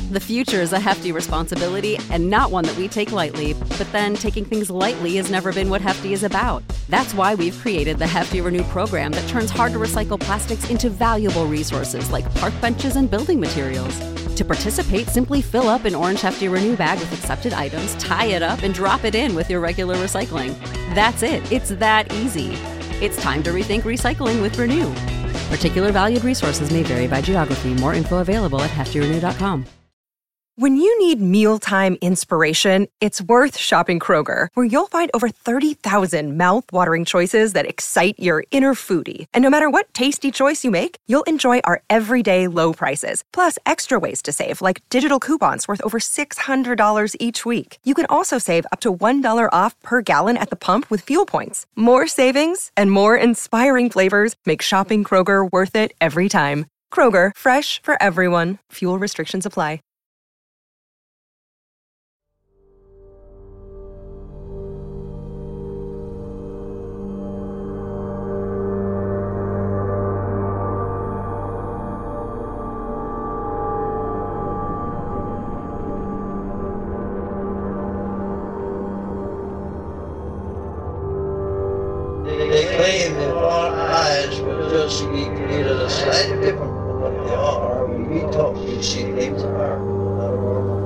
The future is a hefty responsibility and not one that we take lightly, but then taking things lightly has never been what Hefty is about. That's why we've created the Hefty Renew program that turns hard-to-recycle plastics into valuable resources like park benches and building materials. To participate, simply fill up an orange Hefty Renew bag with accepted items, tie it up, and drop it in with your regular recycling. That's it. It's that easy. It's time to rethink recycling with Renew. Particular valued resources may vary by geography. More info available at heftyrenew.com. When you need mealtime inspiration, it's worth shopping Kroger, where you'll find over 30,000 mouth-watering choices that excite your inner foodie. And no matter what tasty choice you make, you'll enjoy our everyday low prices, plus extra ways to save, like digital coupons worth over $600 each week. You can also save up to $1 off per gallon at the pump with fuel points. More savings and more inspiring flavors make shopping Kroger worth it every time. Kroger, fresh for everyone. Fuel restrictions apply. They claim that our eyes will just be created a slightly different from what they are. We talk, we see things are not normal.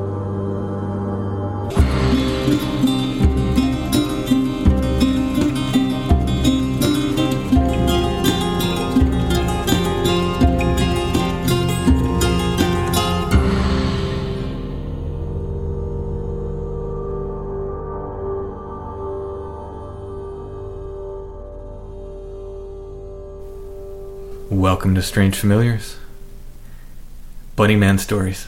Welcome to Strange Familiars. Bunny Man Stories.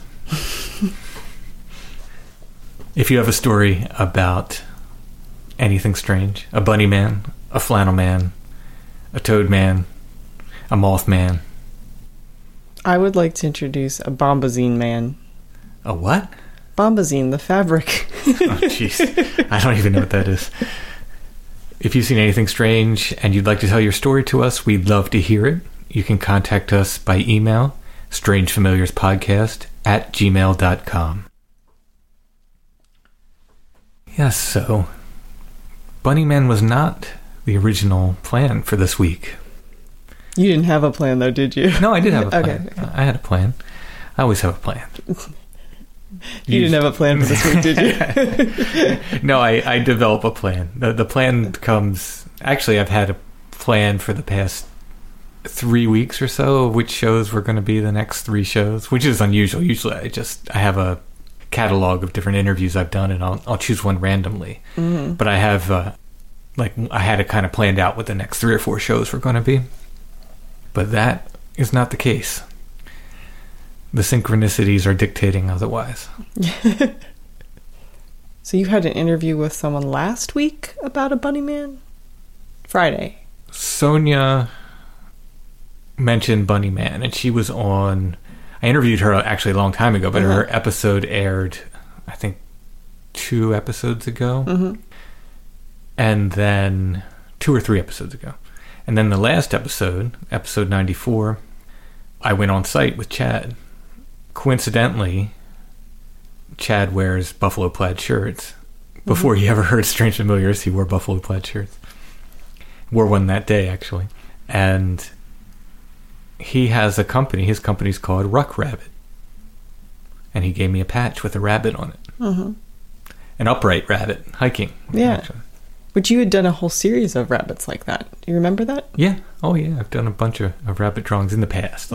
If you have a story about anything strange, a bunny man, a flannel man, a toad man, a moth man. I would like to introduce a bombazine man. A what? Bombazine, the fabric. Oh, jeez. I don't even know what that is. If you've seen anything strange and you'd like to tell your story to us, we'd love to hear it. You can contact us by email, strangefamiliarspodcast@gmail.com. Yes, so Bunny Man was not the original plan for this week. You didn't have a plan, though, did you? No, I did have a plan. Okay. I had a plan. I always have a plan. You didn't have a plan for this week, did you? No, I develop a plan. The plan comes... Actually, I've had a plan for the past 3 weeks or so of which shows were going to be the next 3 shows, which is unusual. Usually I have a catalog of different interviews I've done, and I'll choose one randomly. Mm-hmm. But I have I had it kind of planned out what the next 3 or 4 shows were going to be. But that is not the case. The synchronicities are dictating otherwise. So you had an interview with someone last week about a bunny man? Friday. Sonia mentioned Bunny Man, and she was on... I interviewed her actually a long time ago, but her episode aired, I think, 2 episodes ago. Mm-hmm. And then 2 or 3 episodes ago. And then the last episode, episode 94, I went on site with Chad. Coincidentally, Chad wears buffalo plaid shirts. Before he ever heard Strange Familiars, he wore buffalo plaid shirts. Wore one that day, actually. And he has a company. His company's called Ruck Rabbit. And he gave me a patch with a rabbit on it. Mm-hmm. An upright rabbit, hiking. Yeah. Actually. But you had done a whole series of rabbits like that. Do you remember that? Yeah. Oh, yeah. I've done a bunch of rabbit drawings in the past.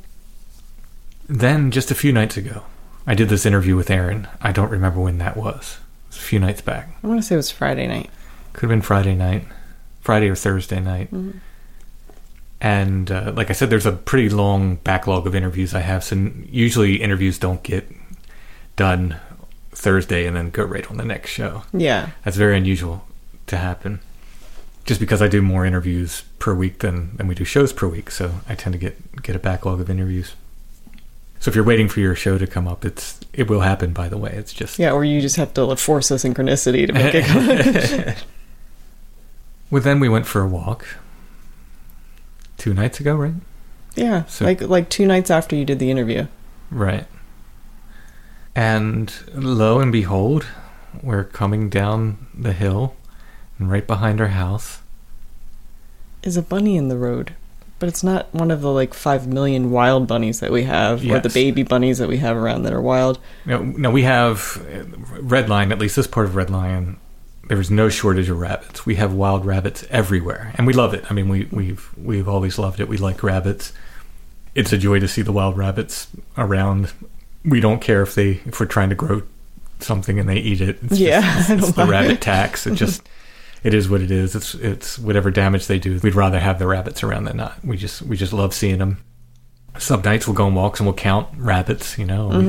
Then, just a few nights ago, I did this interview with Aaron. I don't remember when that was. It was a few nights back. I want to say it was Friday night. Could have been Friday night. Friday or Thursday night. Mm-hmm. And like I said, there's a pretty long backlog of interviews I have. So usually interviews don't get done Thursday and then go right on the next show. Yeah. That's very unusual to happen. Just because I do more interviews per week than we do shows per week. So I tend to get a backlog of interviews. So if you're waiting for your show to come up, it will happen, by the way. It's just... Yeah, or you just have to force a synchronicity to make it come. Well, then we went for a walk 2 nights ago, right? Yeah, so, like 2 nights after you did the interview. Right. And lo and behold, we're coming down the hill, and right behind our house is a bunny in the road. But it's not one of the, like, 5 million wild bunnies that we have, or the baby bunnies that we have around that are wild. No, we have Red Lion, at least this part of Red Lion, there's no shortage of rabbits. We have wild rabbits everywhere, and we love it. I mean, we've always loved it. We like rabbits. It's a joy to see the wild rabbits around. We don't care if we're trying to grow something and they eat it. It's the rabbit tax. It is what it is. It's whatever damage they do. We'd rather have the rabbits around than not. We just love seeing them. Some nights we'll go on walks and we'll count rabbits,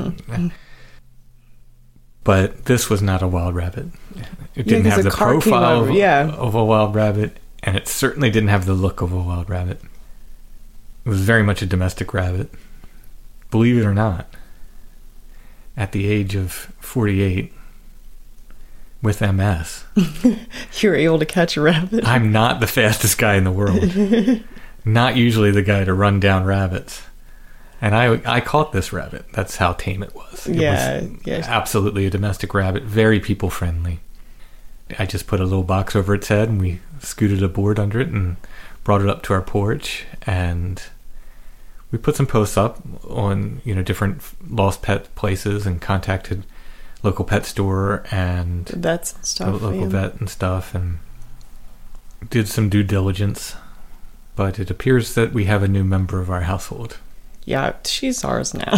But this was not a wild rabbit. It didn't have the profile of a wild rabbit, and it certainly didn't have the look of a wild rabbit. It was very much a domestic rabbit. Believe it or not, at the age of 48, with MS, you're able to catch a rabbit. I'm not the fastest guy in the world. Not usually the guy to run down rabbits. And I caught this rabbit. That's how tame it was. It was absolutely a domestic rabbit, very people friendly. I just put a little box over its head and we scooted a board under it and brought it up to our porch, and we put some posts up on different lost pet places and contacted local pet store and vets and stuff, local vet and stuff, and did some due diligence. But it appears that we have a new member of our household. Yeah, she's ours now.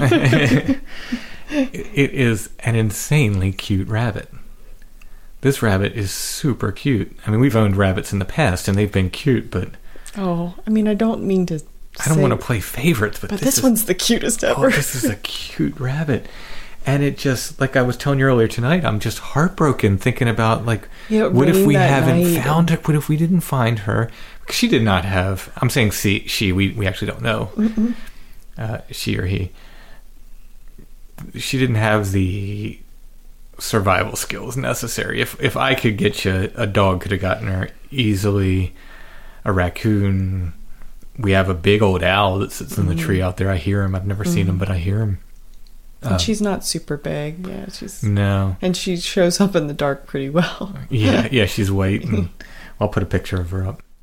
It is an insanely cute rabbit. This rabbit is super cute. I mean, we've owned rabbits in the past and they've been cute, but I mean, I don't mean to I don't want to play favorites, but this one's the cutest ever. This is a cute rabbit. And it just, like I was telling you earlier tonight, I'm just heartbroken thinking about, what if we haven't found her? What if we didn't find her? Because she did not have, I'm saying she, we actually don't know. She or he. She didn't have the survival skills necessary. If I could get you, a dog could have gotten her easily. A raccoon. We have a big old owl that sits in the tree out there. I hear him. I've never seen him, but I hear him. And she's not super big. Yeah, no. And she shows up in the dark pretty well. yeah, she's white, and I'll put a picture of her up.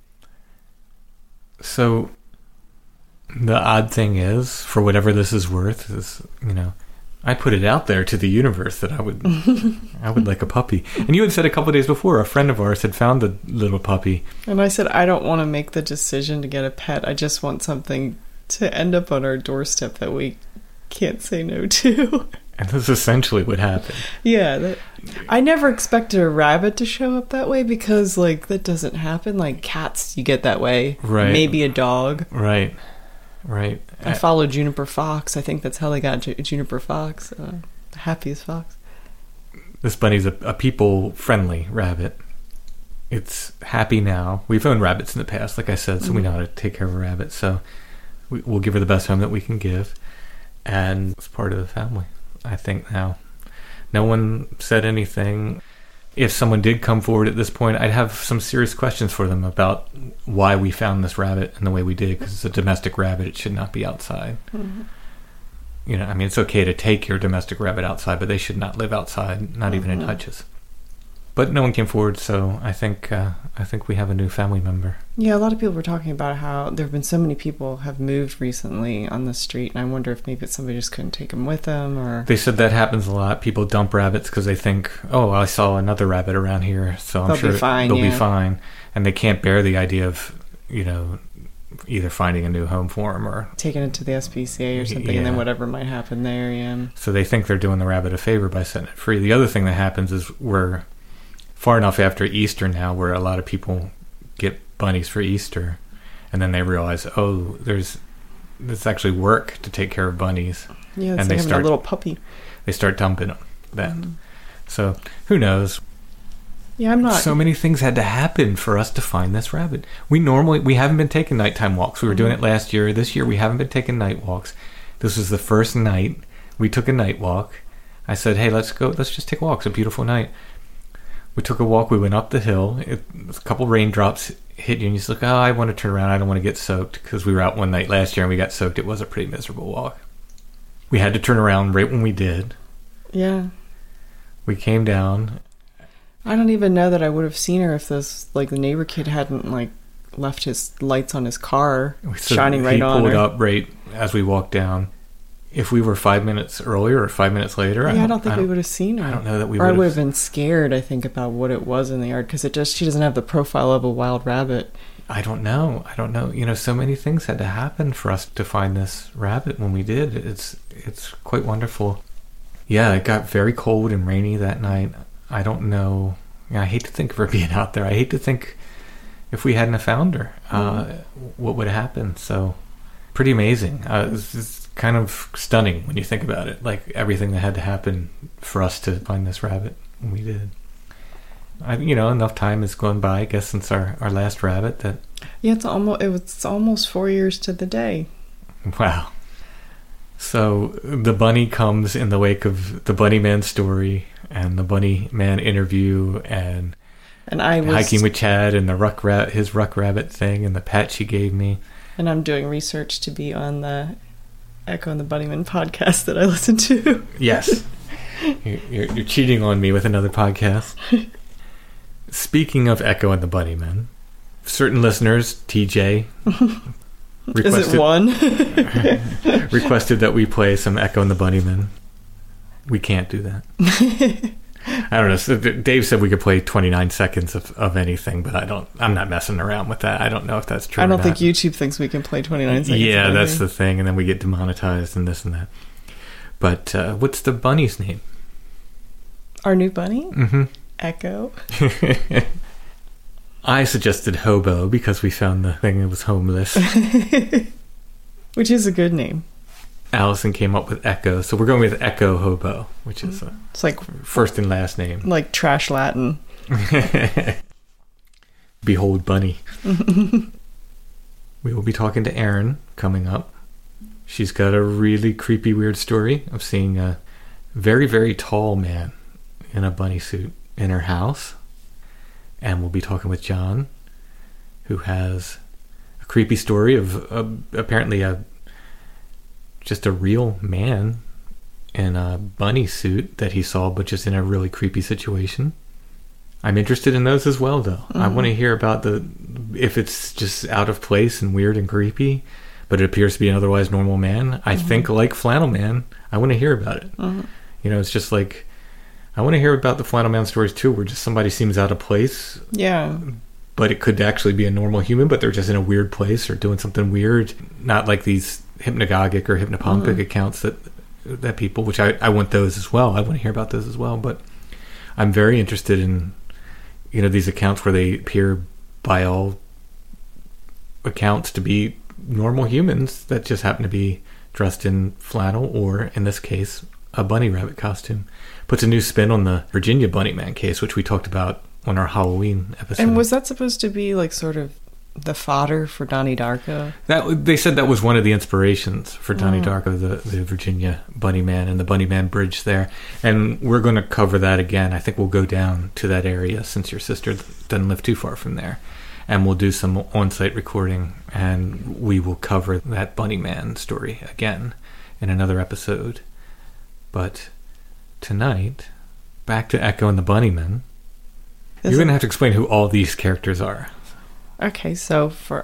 So the odd thing is, for whatever this is worth, is I put it out there to the universe that I would like a puppy. And you had said a couple of days before, a friend of ours had found a little puppy. And I said, I don't want to make the decision to get a pet. I just want something to end up on our doorstep that we can't say no to. And that's essentially what happened. Yeah. I never expected a rabbit to show up that way because, that doesn't happen. Like, cats, you get that way. Right. Maybe a dog. Right. I followed Juniper Fox. I think that's how they got Juniper Fox. The happiest fox. This bunny's a people-friendly rabbit. It's happy now. We've owned rabbits in the past, like I said, so we know how to take care of a rabbit. So we'll give her the best home that we can give. And it's part of the family, I think, now. No one said anything. If someone did come forward at this point, I'd have some serious questions for them about why we found this rabbit in the way we did, because it's a domestic rabbit. It should not be outside. Mm-hmm. It's okay to take your domestic rabbit outside, but they should not live outside, not even in hutches. But no one came forward, so I think we have a new family member. Yeah, a lot of people were talking about how there have been so many people have moved recently on the street, and I wonder if maybe somebody just couldn't take them with them, or... They said that happens a lot. People dump rabbits because they think, I saw another rabbit around here, so I'm sure they'll be fine. And they can't bear the idea of, either finding a new home for them or... taking it to the SPCA or something, and then whatever might happen there, yeah. So they think they're doing the rabbit a favor by setting it free. The other thing that happens is we're far enough after Easter now where a lot of people get bunnies for Easter, and then they realize, there's actually work to take care of bunnies. Yeah, it's and like having a little puppy. They start dumping them then. So who knows? Yeah, I'm not. So many things had to happen for us to find this rabbit. We haven't been taking nighttime walks. We were doing it last year. This year we haven't been taking night walks. This was the first night we took a night walk. I said, hey, let's just take a walk. It's a beautiful night. We took a walk. We went up the hill. A couple raindrops hit you, and you just look, I want to turn around. I don't want to get soaked, because we were out one night last year and we got soaked. It was a pretty miserable walk. We had to turn around right when we did. Yeah. We came down. I don't even know that I would have seen her if this, like, the neighbor kid hadn't, like, left his lights on his car, shining right on her. He pulled up right as we walked down. If we were 5 minutes earlier or 5 minutes later, I don't think we would have seen her. I don't know that we would have. Or I would have been scared, I think, about what it was in the yard, because she doesn't have the profile of a wild rabbit. I don't know. You know, so many things had to happen for us to find this rabbit when we did. It's quite wonderful. Yeah, it got very cold and rainy that night. I don't know. I hate to think of her being out there. I hate to think if we hadn't have found her, what would have happened. So, pretty amazing. It's kind of stunning when you think about it. Like, everything that had to happen for us to find this rabbit when we did. Enough time has gone by, I guess, since our last rabbit that... Yeah, it's almost 4 years to the day. Wow. So the bunny comes in the wake of the Bunny Man story and the Bunny Man interview and I was hiking with Chad and his Ruck Rabbit thing and the pat she gave me. And I'm doing research to be on the Echo and the Bunnyman podcast that I listen to. Yes. You're cheating on me with another podcast. Speaking of Echo and the Bunnymen, certain listeners, TJ, requested, is it one? requested that we play some Echo and the Bunnymen. We can't do that. I don't know. So Dave said we could play 29 seconds of anything, but I'm not messing around with that. I don't know if that's true. I don't think YouTube thinks we can play 29 seconds. Yeah, that's the thing. And then we get demonetized and this and that. But what's the bunny's name? Our new bunny? Mm-hmm. Echo. I suggested Hobo because we found the thing that was homeless. Which is a good name. Allison came up with Echo, so we're going with Echo Hobo, which is it's like first and last name. Like trash Latin. Behold Bunny. We will be talking to Erin coming up. She's got a really creepy, weird story of seeing a very, very tall man in a bunny suit in her house. And we'll be talking with John, who has a creepy story of apparently just a real man in a bunny suit that he saw, but just in a really creepy situation. I'm interested in those as well, though. Mm-hmm. I want to hear about if it's just out of place and weird and creepy, but it appears to be an otherwise normal man. I think, like Flannel Man, I want to hear about it. Mm-hmm. It's just like, I want to hear about the Flannel Man stories too, where just somebody seems out of place. Yeah. But it could actually be a normal human, but they're just in a weird place or doing something weird. Not like these hypnagogic or hypnopompic accounts that people, which I want those as well. I want to hear about those as well. But I'm very interested in, these accounts where they appear by all accounts to be normal humans that just happen to be dressed in flannel or, in this case, a bunny rabbit costume. Puts a new spin on the Virginia Bunny Man case, which we talked about on our Halloween episode. And was that supposed to be like sort of the fodder for Donnie Darko? They said that was one of the inspirations for Donnie Darko, the Virginia Bunny Man and the Bunny Man Bridge there. And we're going to cover that again. I think we'll go down to that area since your sister doesn't live too far from there. And we'll do some on-site recording, and we will cover that Bunny Man story again in another episode. But tonight, back to Echo and the Bunnymen. You're going to have to explain who all these characters are. Okay, so for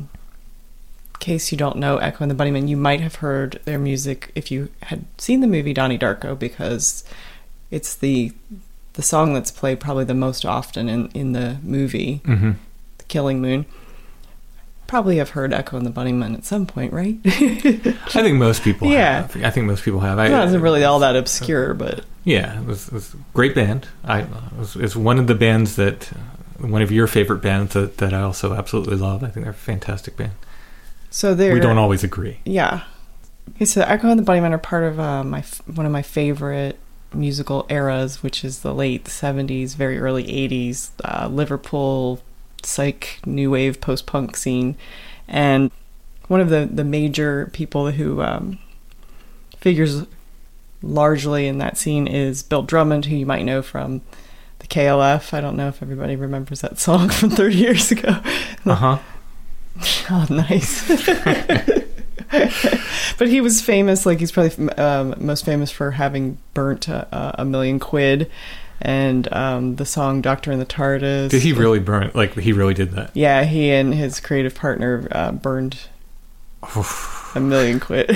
case you don't know Echo and the Bunnymen, you might have heard their music if you had seen the movie Donnie Darko, because it's the song that's played probably the most often in the movie, The Killing Moon. Probably have heard Echo and the Bunnymen at some point, right? I think most people have. I think most people have. It wasn't really all that obscure, but... Yeah, it was a great band. It's one of the bands that... One of your favorite bands that I also absolutely love. I think they're a fantastic band. So we don't always agree. Yeah. Okay, so Echo and the Bunnymen are part of one of my favorite musical eras, which is the late 70s, very early 80s, Liverpool psych new wave post-punk scene. And one of the major people who figures largely in that scene is Bill Drummond, who you might know from the KLF. I don't know if everybody remembers that song from 30 years ago. Uh-huh. Oh, nice. But he was famous, like he's probably most famous for having burnt a million quid, and the song Doctor in the TARDIS. Did he really burn it? Like, he really did that? Yeah, he and his creative partner burned a million quid.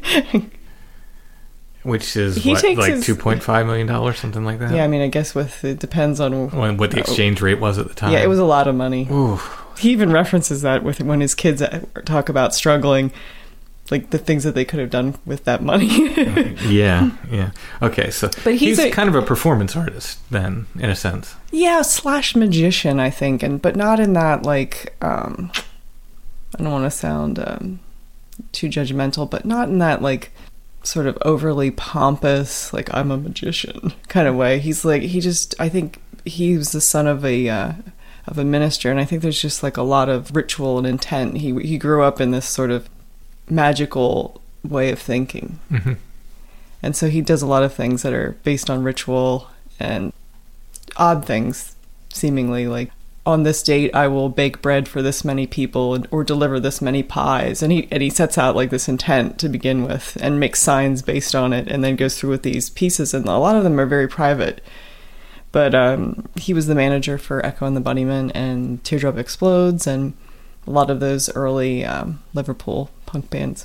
Which is, He what, takes like his- $2.5 million, something like that? Yeah, I mean, I guess it depends on... What the exchange rate was at the time. Yeah, it was a lot of money. Ooh. He even references that with when his kids talk about struggling, like the things that they could have done with that money. Yeah. Okay, so But he's kind of a performance artist then, in a sense. Yeah, / magician, I think, but not in that, like, I don't want to sound too judgmental, but not in that, like, sort of overly pompous, like, I'm a magician kind of way. He's like, I think he was the son of a minister, and I think there's just, like, a lot of ritual and intent. He grew up in this sort of magical way of thinking. Mm-hmm. And so he does a lot of things that are based on ritual and odd things, seemingly, like, on this date I will bake bread for this many people or deliver this many pies, and he sets out like this intent to begin with and makes signs based on it, and then goes through with these pieces, and a lot of them are very private. But he was the manager for Echo and the Bunnymen and Teardrop Explodes and a lot of those early Liverpool punk bands.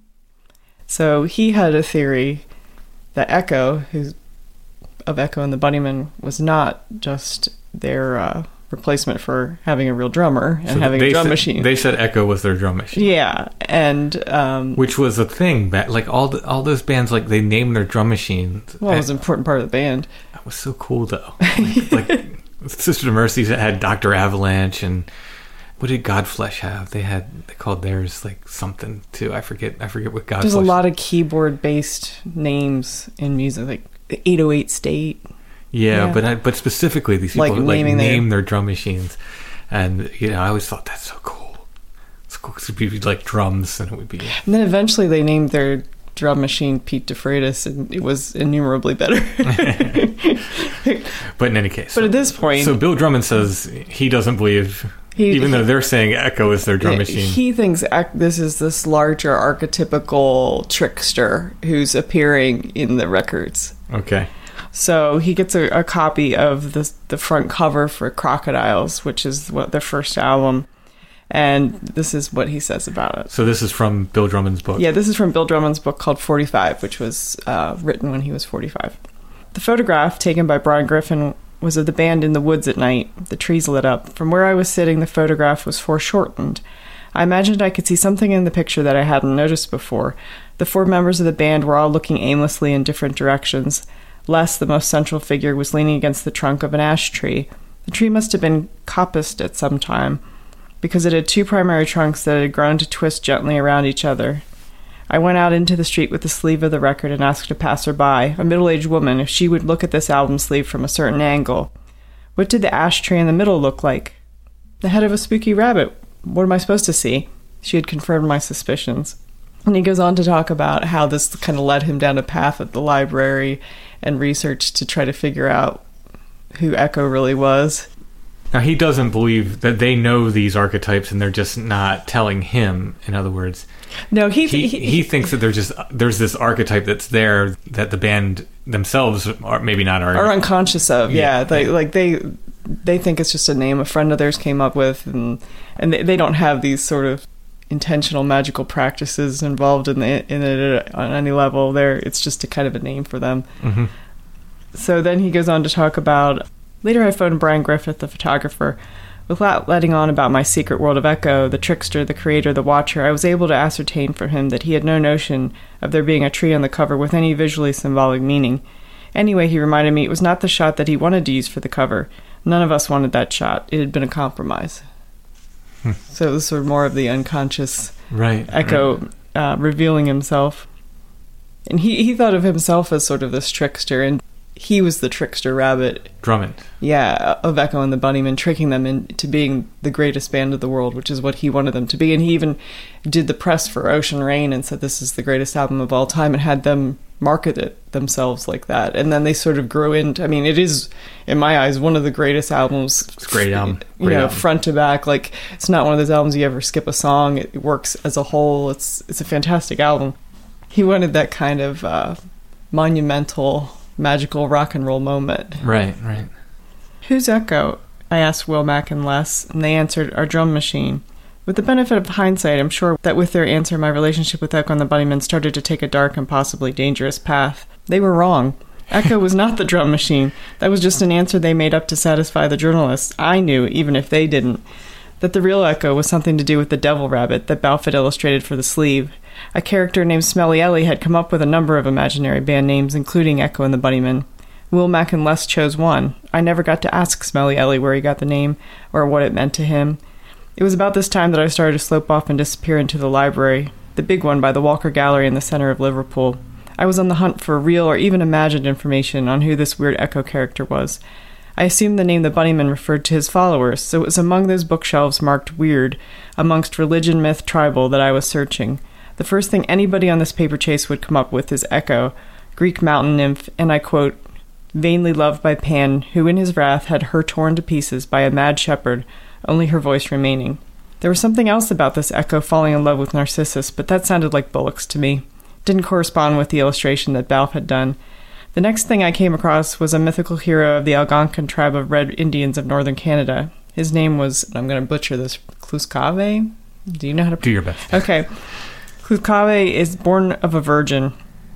So he had a theory that Echo, of Echo and the Bunnymen, was not just their replacement for having a real drummer and having a drum machine. They said Echo was their drum machine. Yeah, and which was a thing back, like all those bands, like they named their drum machines. Well, it was an important part of the band. That was so cool, though. Like Sister Mercy's had Dr. Avalanche, and what did Godflesh have? They called theirs like something too. I forget what Godflesh. There's a lot of keyboard based names in music, like the 808 State. Yeah. But specifically these people like name their drum machines, and I always thought that's so cool. It's cool because it'd be like drums, and it would be. And then eventually they named their drum machine Pete DeFreitas, and it was innumerably better. But in any case, but at this point, so Bill Drummond says he doesn't believe, even though they're saying Echo is their drum machine. He thinks this is this larger archetypical trickster who's appearing in the records. Okay. So he gets a copy of the front cover for Crocodiles, which is their first album. And this is what he says about it. So this is from Bill Drummond's book? Yeah, this is from Bill Drummond's book called 45, which was written when he was 45. The photograph taken by Brian Griffin was of the band in the woods at night, the trees lit up. From where I was sitting, the photograph was foreshortened. I imagined I could see something in the picture that I hadn't noticed before. The 4 members of the band were all looking aimlessly in different directions. Les, the most central figure, was leaning against the trunk of an ash tree. The tree must have been coppiced at some time, because it had 2 primary trunks that had grown to twist gently around each other. I went out into the street with the sleeve of the record and asked a passerby, a middle-aged woman, if she would look at this album sleeve from a certain angle. What did the ash tree in the middle look like? The head of a spooky rabbit. What am I supposed to see? She had confirmed my suspicions. And he goes on to talk about how this kind of led him down a path at the library and research to try to figure out who Echo really was. Now, he doesn't believe that they know these archetypes and they're just not telling him, in other words. No, he thinks that there's this archetype that's there that the band themselves are maybe not are unconscious of. Yeah. They think it's just a name a friend of theirs came up with, and they don't have these sort of intentional magical practices involved in it on any level. It's just a kind of a name for them. Mm-hmm. So then he goes on to talk about, later I phoned Brian Griffith, the photographer. Without letting on about my secret world of Echo, the trickster, the creator, the watcher, I was able to ascertain from him that he had no notion of there being a tree on the cover with any visually symbolic meaning. Anyway, he reminded me it was not the shot that he wanted to use for the cover. None of us wanted that shot. It had been a compromise. So it was sort of more of the unconscious Echo revealing himself. And he thought of himself as sort of this trickster, and he was the trickster rabbit. Drummond. Yeah, of Echo and the Bunnymen, tricking them into being the greatest band of the world, which is what he wanted them to be. And he even did the press for Ocean Rain and said this is the greatest album of all time, and had them marketed themselves like that. And then they sort of grew into, I mean, it is, in my eyes, one of the greatest albums. It's a great album. Great album. Front to back. Like, it's not one of those albums you ever skip a song. It works as a whole. It's a fantastic album. He wanted that kind of monumental, magical rock and roll moment. Right. Who's Echo? I asked Will Mack and Les, and they answered, our drum machine. With the benefit of hindsight, I'm sure that with their answer, my relationship with Echo and the Bunnymen started to take a dark and possibly dangerous path. They were wrong. Echo was not the drum machine. That was just an answer they made up to satisfy the journalists. I knew, even if they didn't, that the real Echo was something to do with the devil rabbit that Balfe had illustrated for the sleeve. A character named Smelly Ellie had come up with a number of imaginary band names, including Echo and the Bunnymen. Will Mack and Les chose one. I never got to ask Smelly Ellie where he got the name or what it meant to him. It was about this time that I started to slope off and disappear into the library, the big one by the Walker Gallery in the center of Liverpool. I was on the hunt for real or even imagined information on who this weird Echo character was. I assumed the name the Bunnymen referred to his followers, so it was among those bookshelves marked weird, amongst religion, myth, tribal, that I was searching. The first thing anybody on this paper chase would come up with is Echo, Greek mountain nymph, and I quote, vainly loved by Pan, who in his wrath had her torn to pieces by a mad shepherd, only her voice remaining. There was something else about this Echo falling in love with Narcissus, but that sounded like bullocks to me. Didn't correspond with the illustration that Balfe had done. The next thing I came across was a mythical hero of the Algonquin tribe of Red Indians of northern Canada. His name was, I'm going to butcher this, Kluskave? Do you know how to... Do your best. Okay. Kluskave is born of a virgin,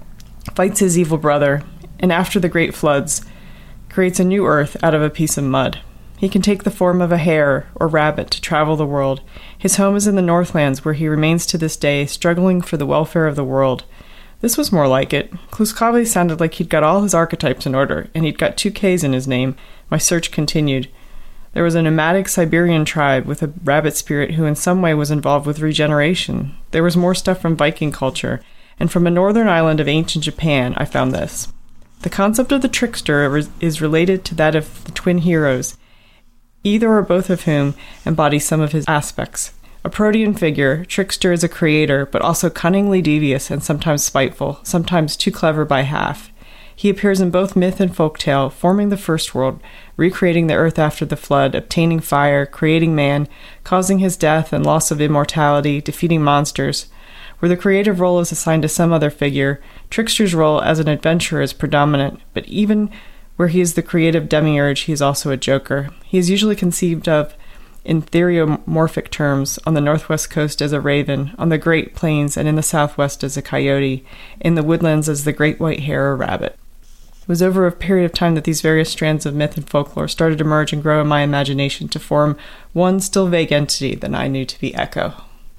fights his evil brother, and after the great floods, creates a new earth out of a piece of mud. He can take the form of a hare or rabbit to travel the world. His home is in the Northlands, where he remains to this day, struggling for the welfare of the world. This was more like it. Kluskave sounded like he'd got all his archetypes in order, and he'd got 2 Ks in his name. My search continued. There was a nomadic Siberian tribe with a rabbit spirit who in some way was involved with regeneration. There was more stuff from Viking culture, and from a northern island of ancient Japan, I found this. The concept of the trickster is related to that of the twin heroes, either or both of whom embody some of his aspects. A protean figure, Trickster is a creator, but also cunningly devious and sometimes spiteful, sometimes too clever by half. He appears in both myth and folktale, forming the first world, recreating the earth after the flood, obtaining fire, creating man, causing his death and loss of immortality, defeating monsters. Where the creative role is assigned to some other figure, Trickster's role as an adventurer is predominant, but even where he is the creative demiurge, he is also a joker. He is usually conceived of in theriomorphic terms, on the northwest coast as a raven, on the Great Plains and in the southwest as a coyote, in the woodlands as the great white hare or rabbit. It was over a period of time that these various strands of myth and folklore started to merge and grow in my imagination to form one still vague entity that I knew to be Echo.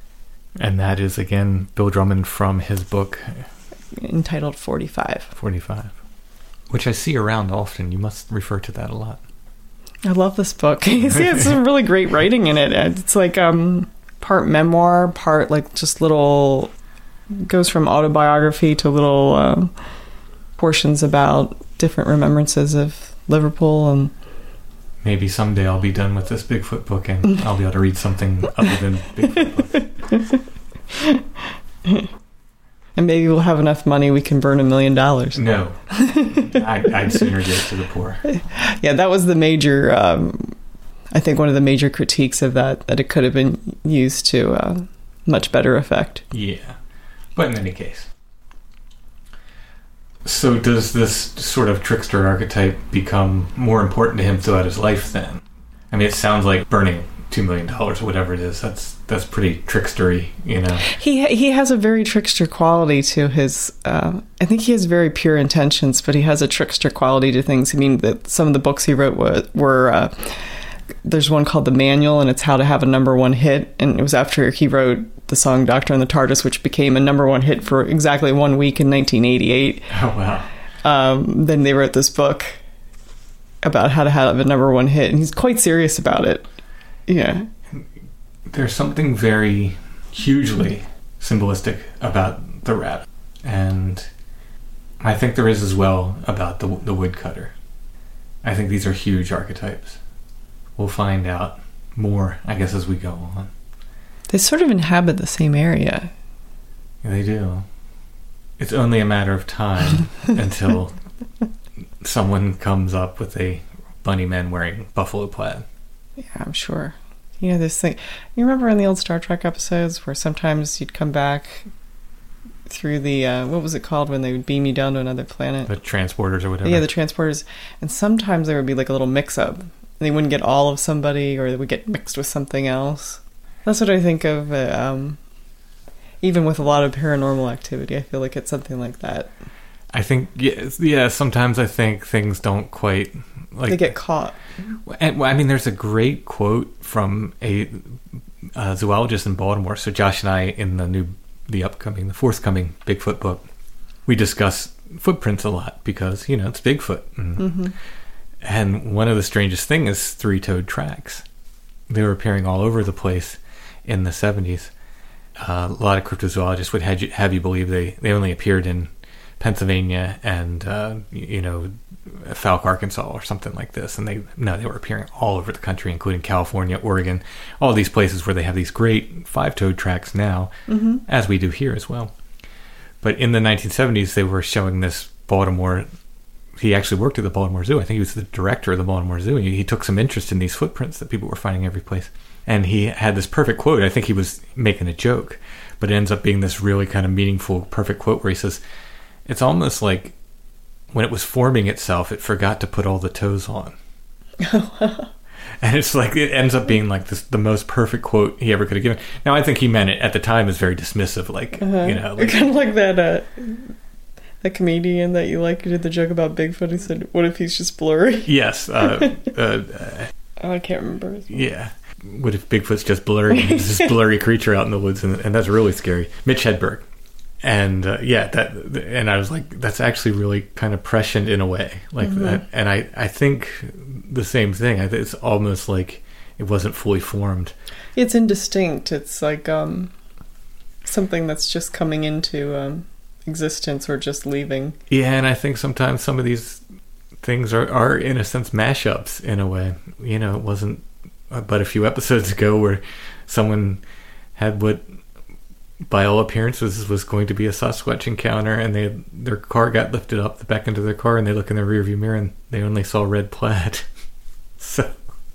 And that is, again, Bill Drummond from his book entitled 45. 45. Which I see around often. You must refer to that a lot. I love this book. You see, it's some really great writing in it. It's like part memoir, part like just little, goes from autobiography to little portions about different remembrances of Liverpool. And maybe someday I'll be done with this Bigfoot book and I'll be able to read something other than Bigfoot book. And maybe we'll have enough money we can burn $1 million. No. I'd sooner give it to the poor. Yeah, that was the major, I think one of the major critiques of that it could have been used to much better effect. Yeah. But in any case. So does this sort of trickster archetype become more important to him throughout his life then? I mean, it sounds like burning $2 million or whatever it is. That's pretty trickstery, you know. He has a very trickster quality to his. I think he has very pure intentions, but he has a trickster quality to things. I mean, that some of the books he wrote were there's one called The Manual, and it's how to have a #1 hit. And it was after he wrote the song "Doctor and the TARDIS," which became a #1 hit for exactly 1 week in 1988. Oh wow! Then they wrote this book about how to have a #1 hit, and he's quite serious about it. Yeah. There's something very hugely symbolistic about the rabbit, and I think there is as well about the woodcutter. I think these are huge archetypes. We'll find out more, I guess, as we go on. They sort of inhabit the same area. Yeah, they do. it's only a matter of time until someone comes up with a bunny man wearing buffalo plaid. Yeah, I'm sure. You know, this thing, you remember in the old Star Trek episodes where sometimes you'd come back through the, what was it called when they would beam you down to another planet? The transporters or whatever. Yeah, the transporters. And sometimes there would be like a little mix-up. And they wouldn't get all of somebody, or they would get mixed with something else. That's what I think of, even with a lot of paranormal activity. I feel like it's something like that. I think, yeah, sometimes I think things don't quite... like they get caught. And, I mean, there's a great quote from a zoologist in Baltimore. So Josh and I, in the forthcoming Bigfoot book, we discuss footprints a lot because, you know, it's Bigfoot. And one of the strangest things is three-toed tracks. They were appearing all over the place in the 70s. A lot of cryptozoologists would have you believe they only appeared in Pennsylvania and, Falk, Arkansas or something like this. And they were appearing all over the country, including California, Oregon, all these places where they have these great five-toed tracks now, as we do here as well. But in the 1970s, they were showing this Baltimore... He actually worked at the Baltimore Zoo. I think he was the director of the Baltimore Zoo. He took some interest in these footprints that people were finding every place. And he had this perfect quote. I think he was making a joke, but it ends up being this really kind of meaningful, perfect quote where he says, it's almost like when it was forming itself, it forgot to put all the toes on. And it's like, it ends up being like the most perfect quote he ever could have given. Now, I think he meant it at the time as very dismissive, like, you know. Like, kind of like that comedian that you like who did the joke about Bigfoot. He said, what if he's just blurry? Yes. I can't remember. Yeah. What if Bigfoot's just blurry? He's this blurry creature out in the woods, and that's really scary. Mitch Hedberg. And and I was like, that's actually really kind of prescient in a way, like that. And I think the same thing. It's almost like it wasn't fully formed. It's indistinct. It's like something that's just coming into existence or just leaving. Yeah, and I think sometimes some of these things are in a sense mashups in a way. You know, it wasn't but a few episodes ago where someone had what, by all appearances, was going to be a Sasquatch encounter, and their car got lifted up the back into their car, and they look in their rearview mirror and they only saw red plaid. So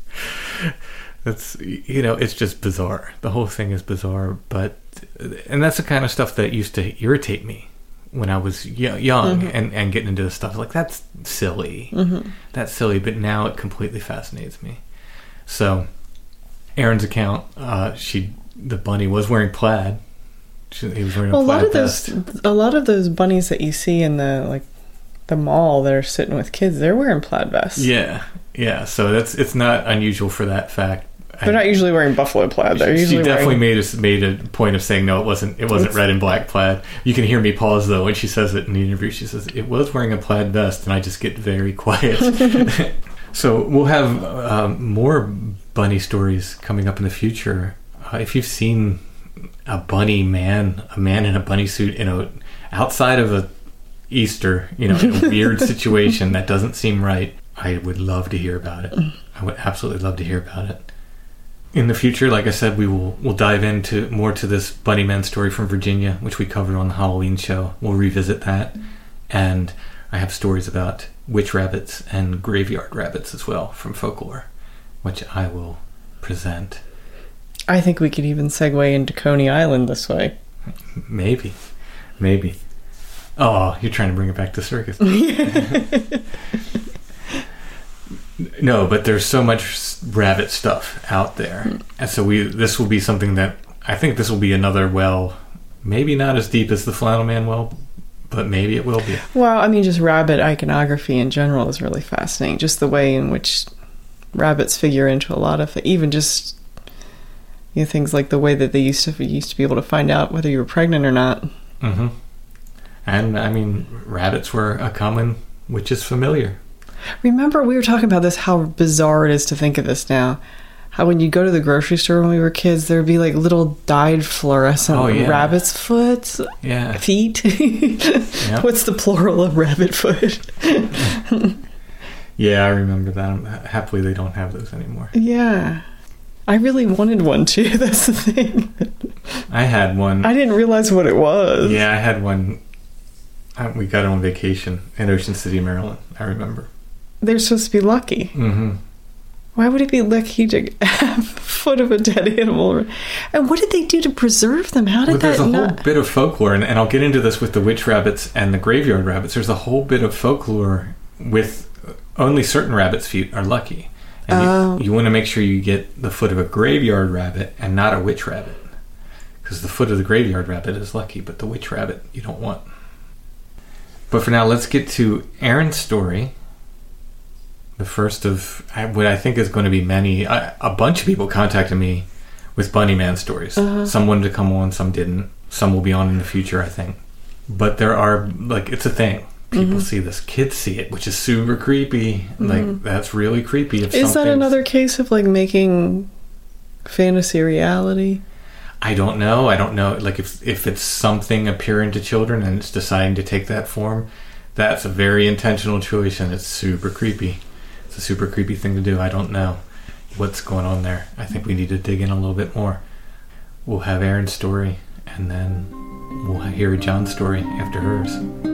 that's, you know, it's just bizarre. The whole thing is bizarre, and that's the kind of stuff that used to irritate me when I was young and getting into this stuff. Like, that's silly. That's silly, but now it completely fascinates me. So Erin's account, the bunny was wearing plaid. He was wearing a plaid vest. A lot of those bunnies that you see in the mall that are sitting with kids, they're wearing plaid vests. Yeah. So it's not unusual for that fact. They're not usually wearing buffalo plaid. She definitely made a point of saying no, it wasn't red and black plaid. You can hear me pause though when she says it in the interview. She says it was wearing a plaid vest, and I just get very quiet. So we'll have more bunny stories coming up in the future. If you've seen a man in a bunny suit, outside of a Easter, in a weird situation that doesn't seem right, I would love to hear about it. I would absolutely love to hear about it. In the future, like I said, we'll dive into more to this bunny man story from Virginia, which we covered on the Halloween show. We'll revisit that, and I have stories about witch rabbits and graveyard rabbits as well from folklore, which I will present. I think we could even segue into Coney Island this way. Maybe. Oh, you're trying to bring it back to circus. No, but there's so much rabbit stuff out there. And so this will be something that, I think this will be another well, maybe not as deep as the Flannel Man well, but maybe it will be. Well, I mean, just rabbit iconography in general is really fascinating. Just the way in which rabbits figure into a lot of, even just things like the way that they used to be able to find out whether you were pregnant or not. Mm-hmm. And, I mean, rabbits were a common witch's familiar. Remember, we were talking about this, how bizarre it is to think of this now. How when you go to the grocery store when we were kids, there'd be like little dyed fluorescent rabbit's feet. Yep. What's the plural of rabbit foot? Yeah, I remember that. Happily, they don't have those anymore. Yeah. I really wanted one too, that's the thing. I had one. I didn't realize what it was. Yeah, I had one We got on vacation in Ocean City, Maryland, I remember. They're supposed to be lucky. Mm-hmm. Why would it be lucky to have the foot of a dead animal? And what did they do to preserve them? How did there's a whole bit of folklore, and I'll get into this with the witch rabbits and the graveyard rabbits. There's a whole bit of folklore with only certain rabbits' feet are lucky. And you want to make sure you get the foot of a graveyard rabbit and not a witch rabbit. Because the foot of the graveyard rabbit is lucky, but the witch rabbit you don't want. But for now, let's get to Erin's story. The first of what I think is going to be many. A bunch of people contacted me with Bunny Man stories. Some wanted to come on, some didn't. Some will be on in the future, I think. But there are, it's a thing. People see this. Kids see it, which is super creepy. That's really creepy. Is that another case of, making fantasy reality? I don't know. If it's something appearing to children and it's deciding to take that form, that's a very intentional choice, and it's super creepy. It's a super creepy thing to do. I don't know what's going on there. I think we need to dig in a little bit more. We'll have Erin's story, and then we'll hear John's story after hers.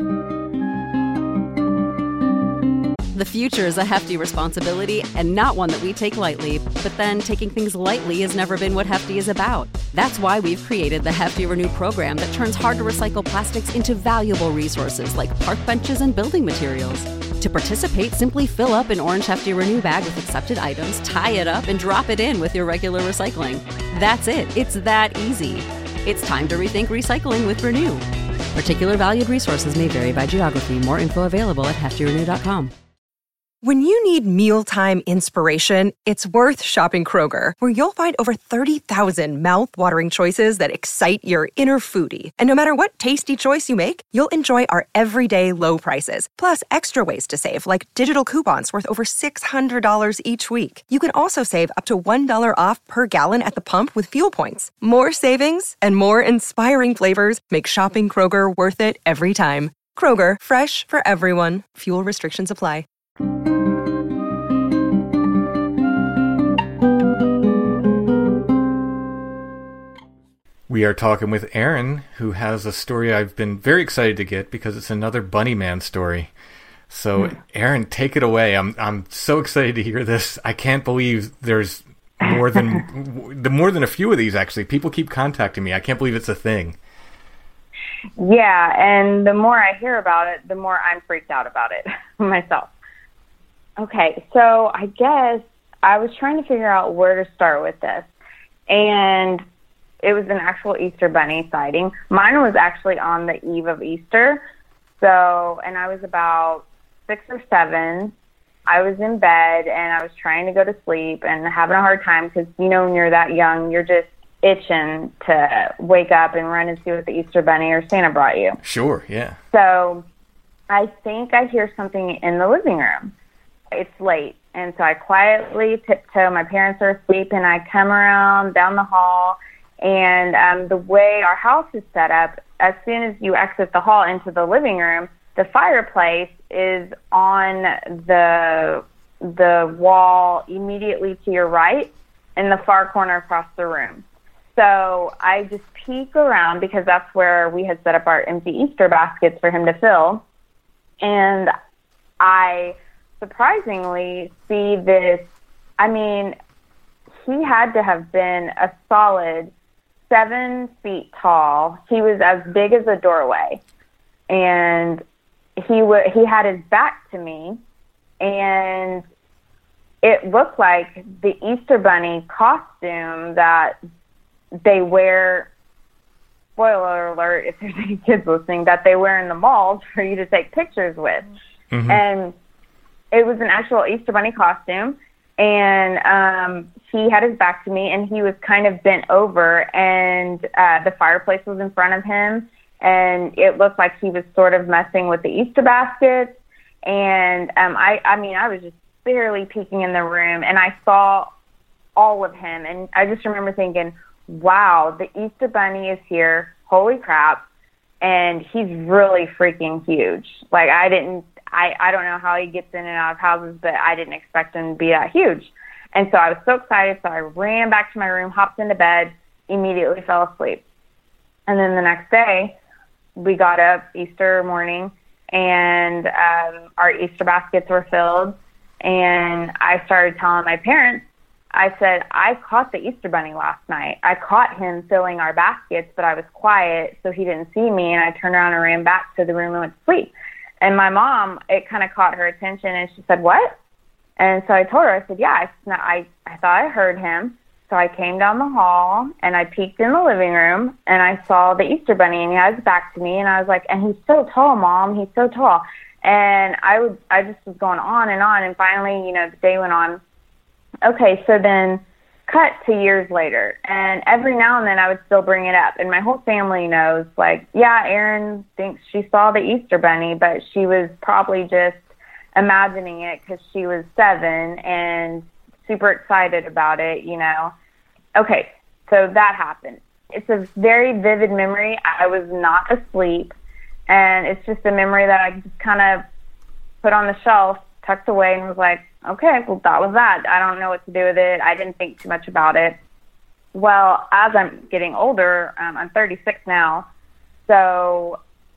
The future is a hefty responsibility and not one that we take lightly, but then taking things lightly has never been what Hefty is about. That's why we've created the Hefty Renew program that turns hard-to-recycle plastics into valuable resources like park benches and building materials. To participate, simply fill up an orange Hefty Renew bag with accepted items, tie it up, and drop it in with your regular recycling. That's it. It's that easy. It's time to rethink recycling with Renew. Particular valued resources may vary by geography. More info available at heftyrenew.com. When you need mealtime inspiration, it's worth shopping Kroger, where you'll find over 30,000 mouth-watering choices that excite your inner foodie. And no matter what tasty choice you make, you'll enjoy our everyday low prices, plus extra ways to save, like digital coupons worth over $600 each week. You can also save up to $1 off per gallon at the pump with fuel points. More savings and more inspiring flavors make shopping Kroger worth it every time. Kroger, fresh for everyone. Fuel restrictions apply. We are talking with Erin, who has a story I've been very excited to get because it's another Bunny Man story. So, Erin, take it away. I'm so excited to hear this. I can't believe there's more than a few of these, actually. People keep contacting me. I can't believe it's a thing. Yeah, and the more I hear about it, the more I'm freaked out about it myself. Okay, so I guess I was trying to figure out where to start with this. And it was an actual Easter bunny sighting. Mine was actually on the eve of Easter. And I was about 6 or 7. I was in bed, and I was trying to go to sleep and having a hard time because, when you're that young, you're just itching to wake up and run and see what the Easter bunny or Santa brought you. Sure, yeah. So I think I hear something in the living room. It's late, and so I quietly tiptoe. My parents are asleep, and I come around down the hall. And the way our house is set up, as soon as you exit the hall into the living room, the fireplace is on the wall immediately to your right in the far corner across the room. So I just peek around because that's where we had set up our empty Easter baskets for him to fill. And I surprisingly see this. I mean, he had to have been a solid 7 feet tall. He was as big as a doorway, and he had his back to me, and it looked like the Easter bunny costume that they wear. Spoiler alert! If there's any kids listening, that they wear in the malls for you to take pictures with, and it was an actual Easter bunny costume. And he had his back to me, and he was kind of bent over, and the fireplace was in front of him, and it looked like he was sort of messing with the Easter baskets. And I was just barely peeking in the room, and I saw all of him, and I just remember thinking, wow, the Easter bunny is here, holy crap, and he's really freaking huge. Like, I don't know how he gets in and out of houses, but I didn't expect him to be that huge. And so I was so excited, so I ran back to my room, hopped into bed, immediately fell asleep. And then the next day, we got up Easter morning, and our Easter baskets were filled, and I started telling my parents, I said, I caught the Easter Bunny last night. I caught him filling our baskets, but I was quiet, so he didn't see me, and I turned around and ran back to the room and went to sleep. And my mom, it kind of caught her attention, and she said, what? And so I told her, I said, yeah, I thought I heard him. So I came down the hall, and I peeked in the living room, and I saw the Easter Bunny, and he had his back to me, and I was like, and he's so tall, Mom, he's so tall. And I just was going on, and finally, you know, the day went on. Okay, so then cut to years later, and every now and then I would still bring it up, and my whole family knows, like, yeah, Erin thinks she saw the Easter Bunny, but she was probably just imagining it because she was 7 and super excited about it, you know. Okay, so that happened. It's a very vivid memory. I was not asleep, and it's just a memory that I just kind of put on the shelf, tucked away, and was like, okay, well, that was that. I don't know what to do with it. I didn't think too much about it. Well, as I'm getting older, I'm 36 now, so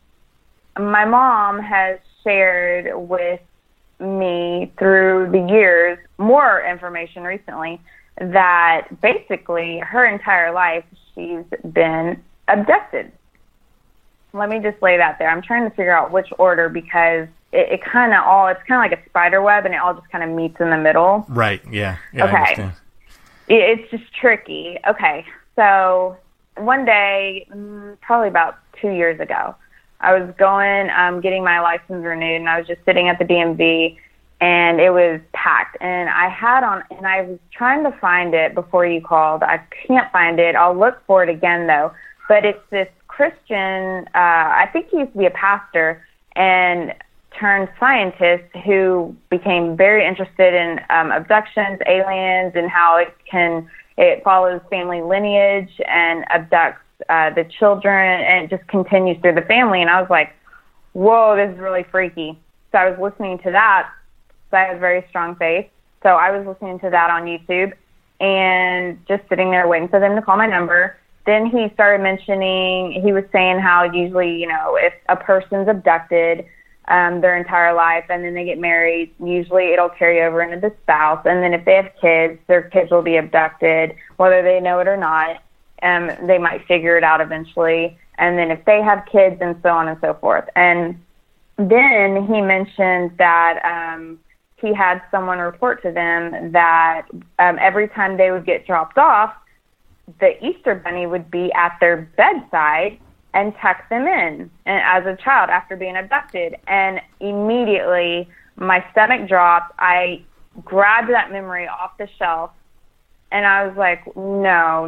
my mom has shared with me through the years more information recently that basically her entire life she's been abducted. Let me just lay that there. I'm trying to figure out which order because it kind of all, it's kind of like a spider web and it all just kind of meets in the middle. Right, yeah. Okay. I understand. It's just tricky. Okay, so one day, probably about 2 years ago, I was going, getting my license renewed, and I was just sitting at the DMV, and it was packed. And I was trying to find it before you called. I can't find it. I'll look for it again, though. But it's this Christian, I think he used to be a pastor, and turned scientist who became very interested in abductions, aliens, and how it follows family lineage and abducts the children, and it just continues through the family. And I was like, whoa, this is really freaky. So I was listening to that. So I have very strong faith. So I was listening to that on YouTube and just sitting there waiting for them to call my number. Then he started mentioning, he was saying how usually, you know, if a person's abducted their entire life and then they get married, usually it'll carry over into the spouse. And then if they have kids, their kids will be abducted, whether they know it or not. They might figure it out eventually. And then if they have kids, and so on and so forth. And then he mentioned that he had someone report to them that every time they would get dropped off, the Easter Bunny would be at their bedside and tuck them in, and as a child after being abducted. And immediately my stomach dropped. I grabbed that memory off the shelf, and I was like, no,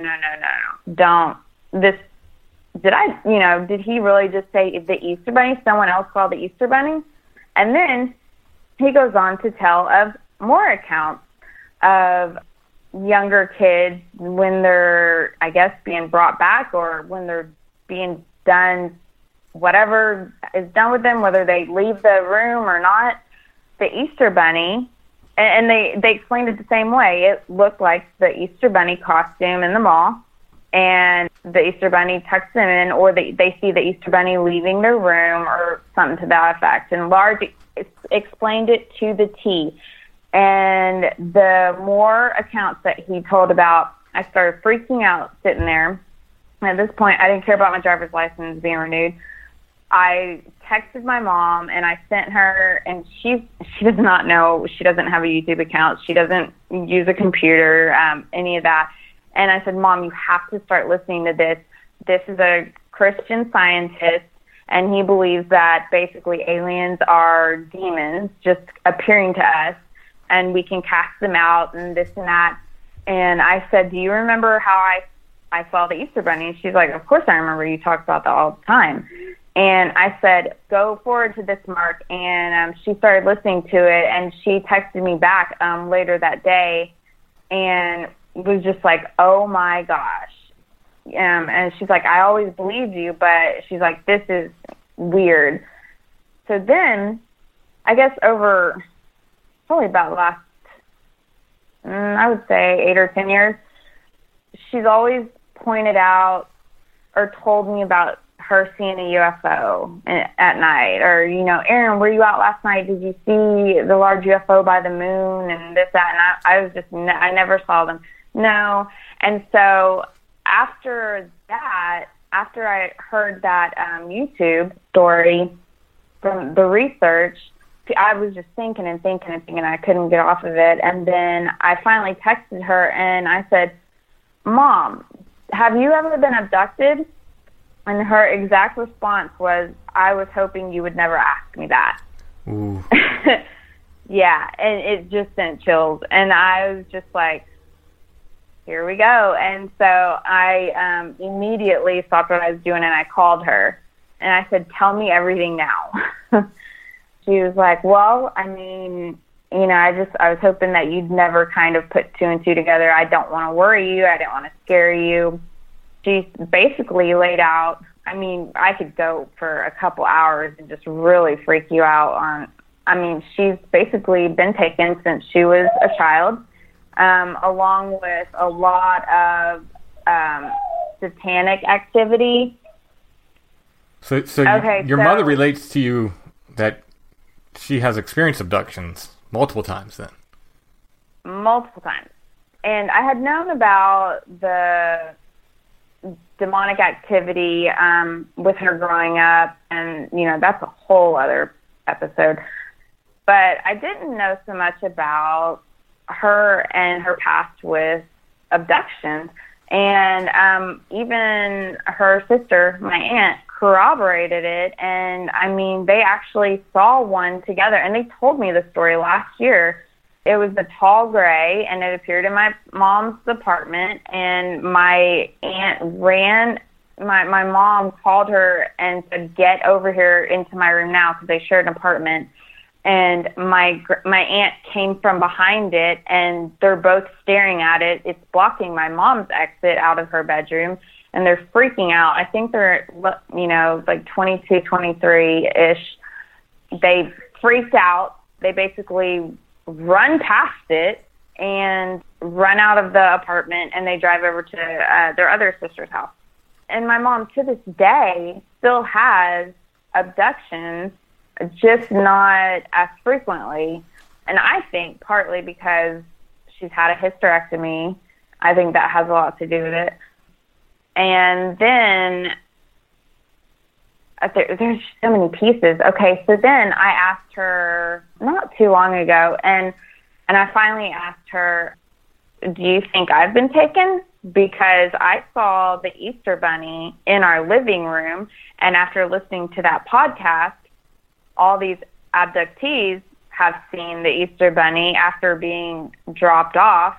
don't. Did he really just say the Easter Bunny? Someone else saw the Easter Bunny? And then he goes on to tell of more accounts of younger kids when they're, I guess, being brought back, or when they're being done, whatever is done with them, whether they leave the room or not, the Easter Bunny, and they explained it the same way. It looked like the Easter Bunny costume in the mall, and the Easter Bunny tucks them in, or they see the Easter Bunny leaving their room or something to that effect. And Large explained it to the T. And the more accounts that he told about, I started freaking out sitting there. At this point, I didn't care about my driver's license being renewed. I texted my mom, and I sent her, and she does not know. She doesn't have a YouTube account. She doesn't use a computer, any of that. And I said, Mom, you have to start listening to this. This is a Christian scientist, and he believes that basically aliens are demons just appearing to us, and we can cast them out and this and that. And I said, do you remember how I saw the Easter Bunny? And she's like, of course I remember. You talk about that all the time. And I said, go forward to this, Mark. And she started listening to it, and she texted me back later that day and was just like, oh, my gosh. And she's like, I always believed you, but she's like, this is weird. So then, I guess over probably about the last, I would say 8 or 10 years, she's always pointed out or told me about her seeing a UFO at night, or, you know, Aaron, were you out last night? Did you see the large UFO by the moon and this, that? And I was just, I never saw them. No. And so after that, after I heard that YouTube story from the research, I was just thinking and thinking and thinking. I couldn't get off of it. And then I finally texted her and I said, Mom, have you ever been abducted? And her exact response was, I was hoping you would never ask me that. Ooh. Yeah, and it just sent chills. And I was just like, here we go. And so I immediately stopped what I was doing and I called her. And I said, tell me everything now. She was like, well, I mean, you know, I was hoping that you'd never kind of put two and two together. I don't want to worry you. I didn't want to scare you. She basically laid out, I mean, I could go for a couple hours and just really freak you out on, I mean, she's basically been taken since she was a child, along with a lot of satanic activity. So okay, your mother relates to you that she has experienced abductions multiple times then? Multiple times. And I had known about the demonic activity with her growing up, and, you know, that's a whole other episode. But I didn't know so much about her and her past with abductions. And even her sister, my aunt, corroborated it. And, I mean, they actually saw one together. And they told me the story last year. It was a tall gray, and it appeared in my mom's apartment. And my aunt ran. My mom called her and said, get over here into my room now, because they shared an apartment. And my aunt came from behind it, and they're both staring at it. It's blocking my mom's exit out of her bedroom, and they're freaking out. I think they're, you know, like 22, 23-ish. They freaked out. They basically run past it and run out of the apartment, and they drive over to their other sister's house. And my mom, to this day, still has abductions, just not as frequently. And I think partly because she's had a hysterectomy. I think that has a lot to do with it. And then there's so many pieces. Okay, so then I asked her not too long ago, and I finally asked her, do you think I've been taken? Because I saw the Easter Bunny in our living room, and after listening to that podcast, all these abductees have seen the Easter Bunny after being dropped off,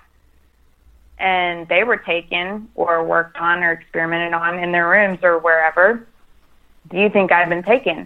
and they were taken or worked on or experimented on in their rooms or wherever. Do you think I've been taken?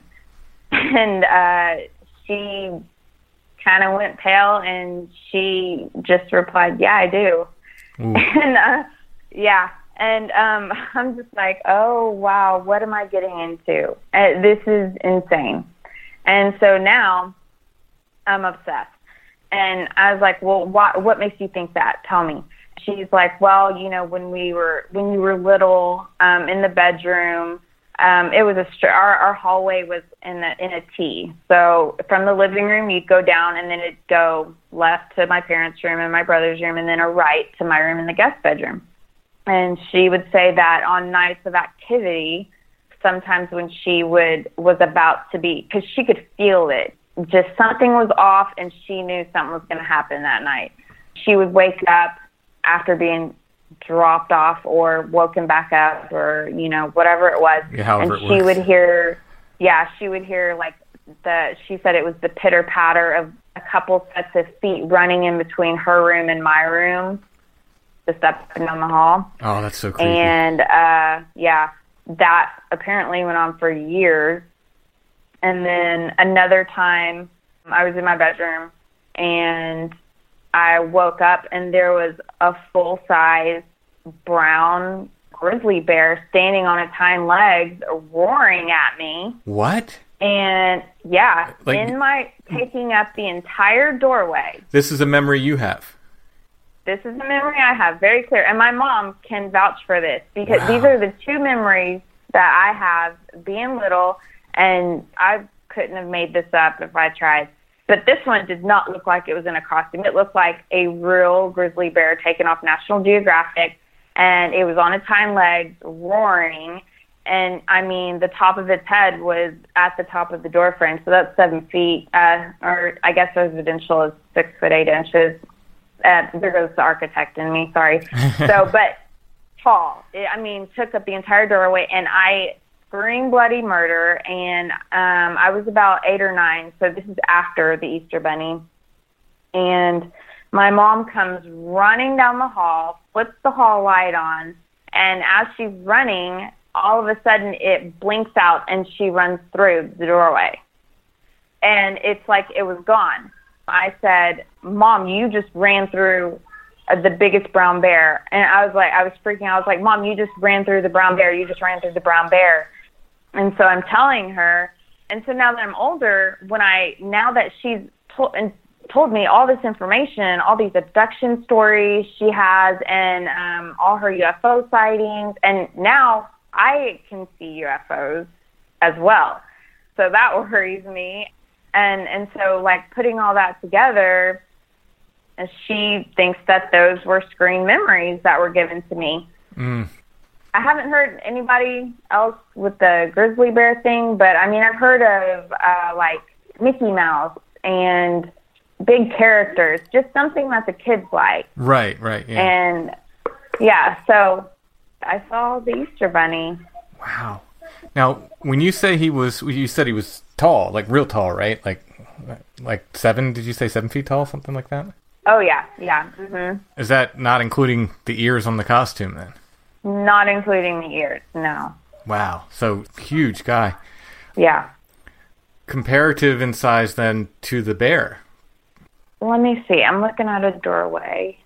And she kind of went pale, and she just replied, yeah, I do. And yeah. And I'm just like, oh, wow, what am I getting into? This is insane. And so now I'm obsessed. And I was like, well, what makes you think that? Tell me. She's like, well, you know, when you were little, in the bedroom, it was our hallway was in a T. So from the living room, you'd go down, and then it'd go left to my parents' room and my brother's room, and then a right to my room and the guest bedroom. And she would say that on nights of activity, sometimes when she was about to be, because she could feel it, just something was off, and she knew something was going to happen that night. She would wake up after being dropped off or woken back up, or, you know, whatever it was. Yeah, and she would hear, like she said it was the pitter patter of a couple sets of feet running in between her room and my room, just up and down the hall. Oh, that's so creepy. And that apparently went on for years. And then another time I was in my bedroom, and I woke up, and there was a full-size brown grizzly bear standing on its hind legs, roaring at me. What? And yeah, taking up the entire doorway. This is a memory you have. This is a memory I have, very clear. And my mom can vouch for this, because these are the two memories that I have being little, and I couldn't have made this up if I tried. But this one did not look like it was in a costume. It looked like a real grizzly bear taken off National Geographic, and it was on its hind legs, roaring. And, I mean, the top of its head was at the top of the door frame, so that's 7 feet, or I guess residential is 6 foot 8 inches. There goes the architect in me, sorry. So, but tall. Took up the entire doorway, and I screamed bloody murder, and I was about 8 or 9, so this is after the Easter Bunny. And my mom comes running down the hall, flips the hall light on, and as she's running, all of a sudden it blinks out and she runs through the doorway. And it's like it was gone. I said, Mom, you just ran through the biggest brown bear. And I was freaking out. I was like, Mom, you just ran through the brown bear. You just ran through the brown bear. And so I'm telling her. And so now that I'm older, now that she's told me all this information, all these abduction stories she has, and all her UFO sightings, and now I can see UFOs as well. So that worries me. And so, like, putting all that together, she thinks that those were screen memories that were given to me. I haven't heard anybody else with the grizzly bear thing, but, I've heard of, like, Mickey Mouse and big characters, just something that the kids like. Right, yeah. And, yeah, so I saw the Easter Bunny. Wow. Now, when you say you said he was tall, like real tall, right? Like 7, did you say 7 feet tall, something like that? Oh, yeah. Mm-hmm. Is that not including the ears on the costume then? Not including the ears, no. Wow. So, huge guy. Yeah. Comparative in size then to the bear. Let me see. I'm looking at a doorway.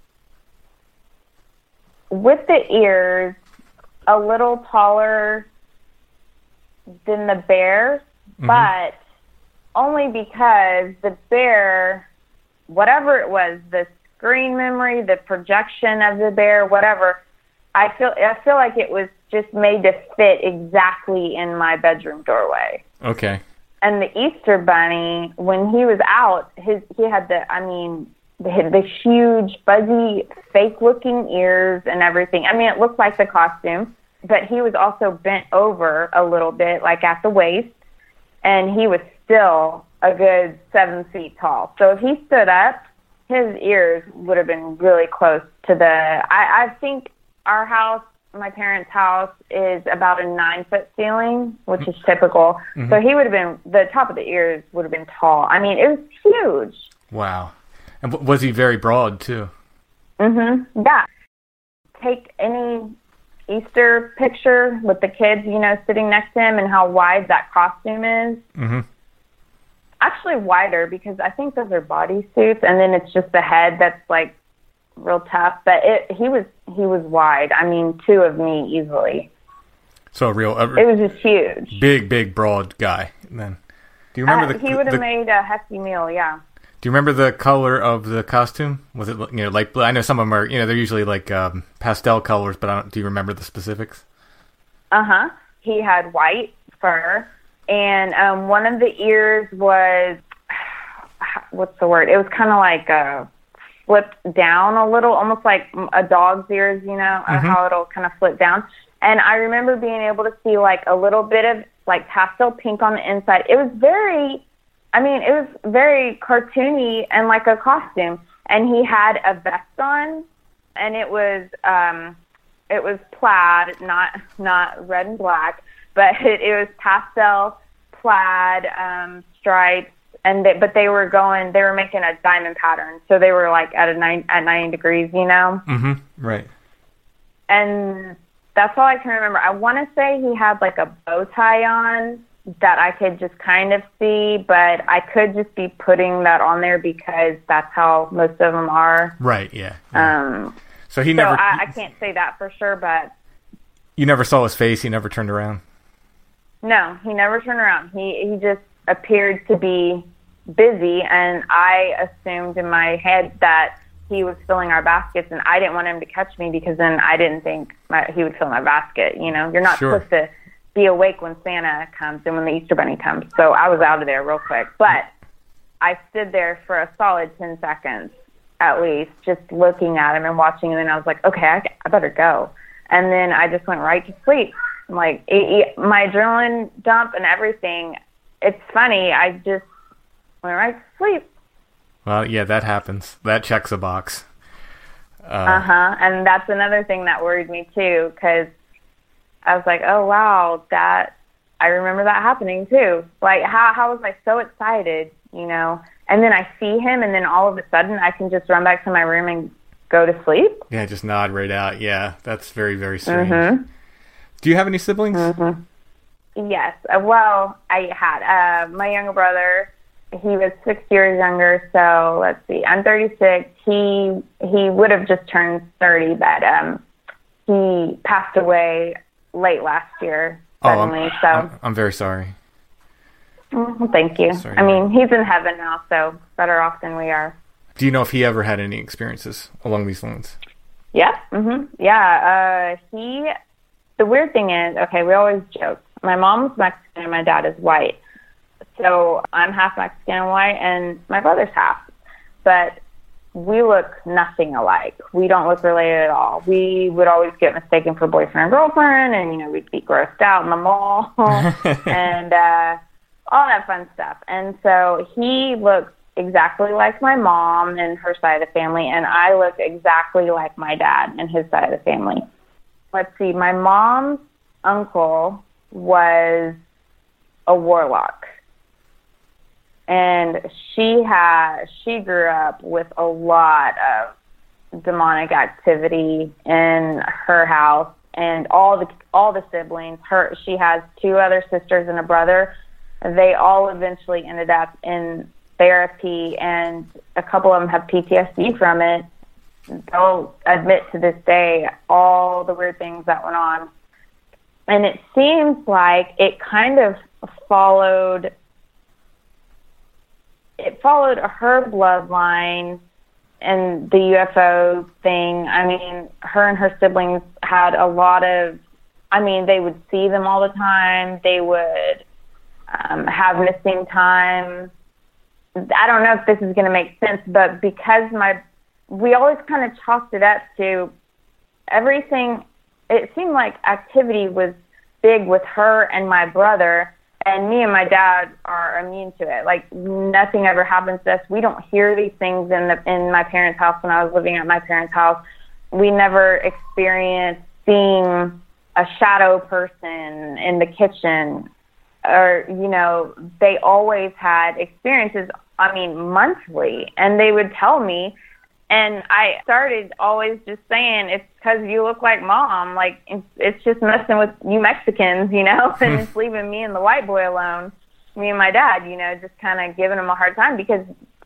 With the ears, a little taller than the bear, but only because the bear, whatever it was, the screen memory, the projection of the bear, whatever, I feel like it was just made to fit exactly in my bedroom doorway. Okay. And the Easter Bunny, when he was out, he had the huge, fuzzy, fake-looking ears and everything. It looked like the costume, but he was also bent over a little bit, like at the waist, and he was still a good 7 feet tall. So if he stood up, his ears would have been really close to I think our house, my parents' house, is about a 9-foot ceiling, which is typical. So he would have been, the top of the ears would have been tall. It was huge. Wow. And was he very broad, too? Yeah. Take any Easter picture with the kids, sitting next to him and how wide that costume is. Actually wider, because I think those are bodysuits, and then it's just the head that's, like, real tough. But he was wide. 2 of me easily. So it was just huge. Big, broad guy, then. Do you remember he would have made a hefty meal, yeah. Do you remember the color of the costume? Was it, light blue? I know some of them are, they're usually like pastel colors, but do you remember the specifics? He had white fur, and one of the ears was, what's the word? It was kind of like flipped down a little, almost like a dog's ears, how it'll kind of flip down. And I remember being able to see like a little bit of like pastel pink on the inside. It was very cartoony and like a costume. And he had a vest on, and it was plaid, not red and black, but it was pastel plaid stripes. But they were making a diamond pattern, so they were like at 90 degrees, Right. And that's all I can remember. I want to say he had like a bow tie on that I could just kind of see, but I could just be putting that on there because that's how most of them are. Right. Yeah. So I can't say that for sure, but you never saw his face. He never turned around. No, he never turned around. He just appeared to be busy, and I assumed in my head that he was filling our baskets, and I didn't want him to catch me because then I didn't think he would fill my basket. You know, you're not Sure. supposed to be awake when Santa comes and when the Easter Bunny comes. So I was out of there real quick. But I stood there for a solid 10 seconds at least, just looking at him and watching him. And I was like, okay, I better go. And then I just went right to sleep. Like, my adrenaline dump and everything. It's funny. I just went right to sleep. Well, yeah, that happens. That checks a box. And that's another thing that worried me too, because I was like, oh wow, I remember that happening too. Like, how was I so excited, you know? And then I see him, and then all of a sudden I can just run back to my room and go to sleep. Yeah, just nod right out. Yeah, that's very, very strange. Do you have any siblings? Yes. Well, I had my younger brother. He was 6 years younger, so let's see. I'm 36. He would have just turned 30, but he passed away late last year suddenly. I'm very sorry. Thank you. Sorry. I mean, he's in heaven now, so better off than we are. Do you know if he ever had any experiences along these lines? Yeah. Yeah. The weird thing is, okay, we always joke. My mom's Mexican and my dad is white. So I'm half Mexican and white, and my brother's half. But we look nothing alike. We don't look related at all. We would always get mistaken for boyfriend and girlfriend, and, you know, we'd be grossed out in the mall and all that fun stuff. And so he looks exactly like my mom and her side of the family, and I look exactly like my dad and his side of the family. Let's see, my mom's uncle was a warlock. And she grew up with a lot of demonic activity in her house, and all the siblings. She has 2 other sisters and a brother. They all eventually ended up in therapy, and a couple of them have PTSD from it. They'll admit to this day all the weird things that went on. And it seems like it kind of followed her bloodline and the UFO thing. I mean, her and her siblings had a lot of, they would see them all the time. They would have missing time. I don't know if this is going to make sense, but because we always kind of chalked it up to everything. It seemed like activity was big with her and my brother, and me and my dad are immune to it. Like, nothing ever happens to us. We don't hear these things in my parents' house when I was living at my parents' house. We never experienced seeing a shadow person in the kitchen, or, you know, they always had experiences, monthly, and they would tell me. And I started always just saying, it's because you look like mom. Like, it's just messing with you Mexicans, you know, and it's leaving me and the white boy alone. Me and my dad, you know, just kind of giving him a hard time because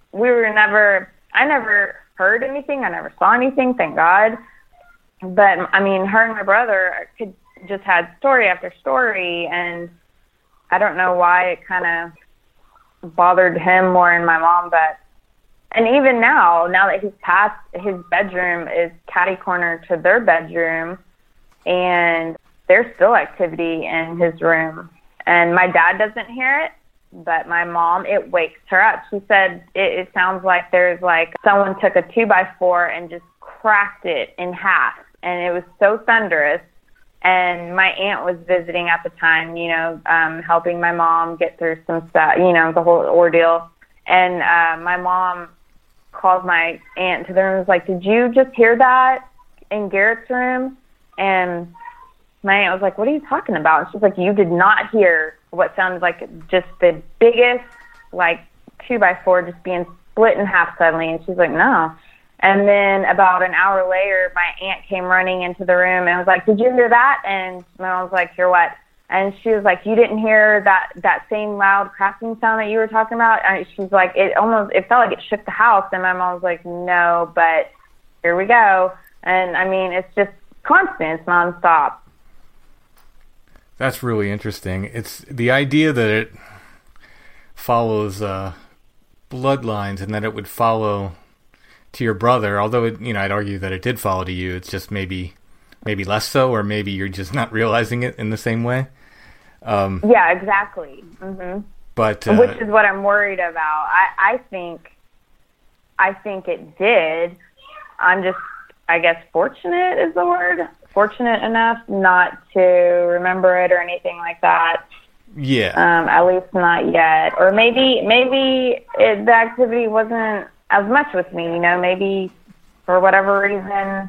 I never heard anything. I never saw anything, thank God. But, her and my brother just had story after story, and I don't know why it kind of bothered him more than my mom, but. And even now that he's passed, his bedroom is catty-corner to their bedroom, and there's still activity in his room. And my dad doesn't hear it, but my mom, it wakes her up. She said it sounds like there's like someone took a 2x4 and just cracked it in half, and it was so thunderous. And my aunt was visiting at the time, you know, helping my mom get through some stuff, you know, the whole ordeal. And my mom called my aunt to the room and was like, did you just hear that in Garrett's room? And my aunt was like, what are you talking about? And she's like, you did not hear what sounded like just the biggest, like, 2x4 just being split in half suddenly. And she's like, no. And then about an hour later, my aunt came running into the room and was like, did you hear that? And I was like, hear what? And she was like, you didn't hear that same loud cracking sound that you were talking about? And she's like, it felt like it shook the house. And my mom was like, no, but here we go. And it's just constant. It's nonstop. That's really interesting. It's the idea that it follows bloodlines and that it would follow to your brother, although I'd argue that it did follow to you. It's just maybe less so, or maybe you're just not realizing it in the same way. Yeah, exactly. Mm-hmm. But which is what I'm worried about. I think it did. I'm just, I guess, fortunate is the word. Fortunate enough not to remember it or anything like that. Yeah. At least not yet. Or maybe the activity wasn't as much with me. Maybe for whatever reason,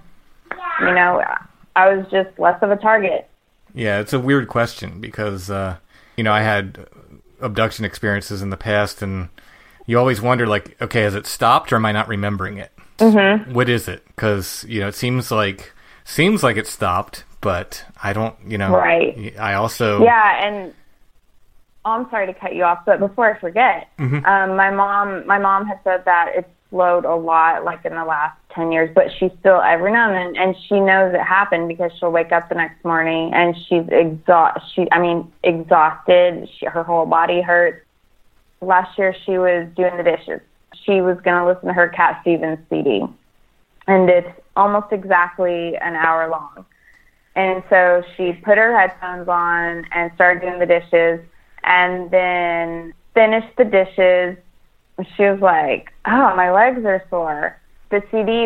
I was just less of a target. Yeah, it's a weird question because, I had abduction experiences in the past, and you always wonder, like, okay, has it stopped or am I not remembering it? Mm-hmm. What is it? Because, it seems like it stopped, but I don't, Right. I also... Yeah, and I'm sorry to cut you off, but before I forget, Mm-hmm. my mom had said that it's slowed a lot, like in the last 10 years, but she's still every now and then, and she knows it happened because she'll wake up the next morning and she's exhausted. Her whole body hurts. Last year she was doing the dishes. She was going to listen to her Cat Stevens CD, and it's almost exactly an hour long. And so she put her headphones on and started doing the dishes, and then finished the dishes. She was like, oh, my legs are sore. The CD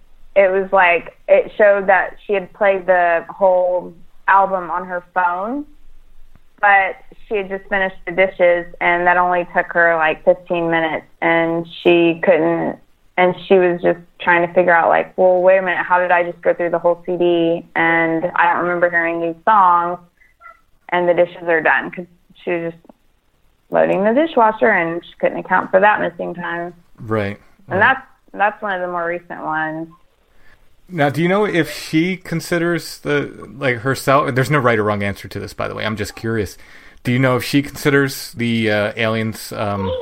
it showed that she had played the whole album on her phone, but she had just finished the dishes, and that only took her like 15 minutes, and she couldn't, and she was just trying to figure out, like, well, wait a minute, how did I just go through the whole CD, and I don't remember hearing these songs, and the dishes are done, because she was just loading the dishwasher, and she couldn't account for that missing time. Right. And that's one of the more recent ones. Now, do you know if she considers herself? There's no right or wrong answer to this, by the way. I'm just curious. Do you know if she considers the aliens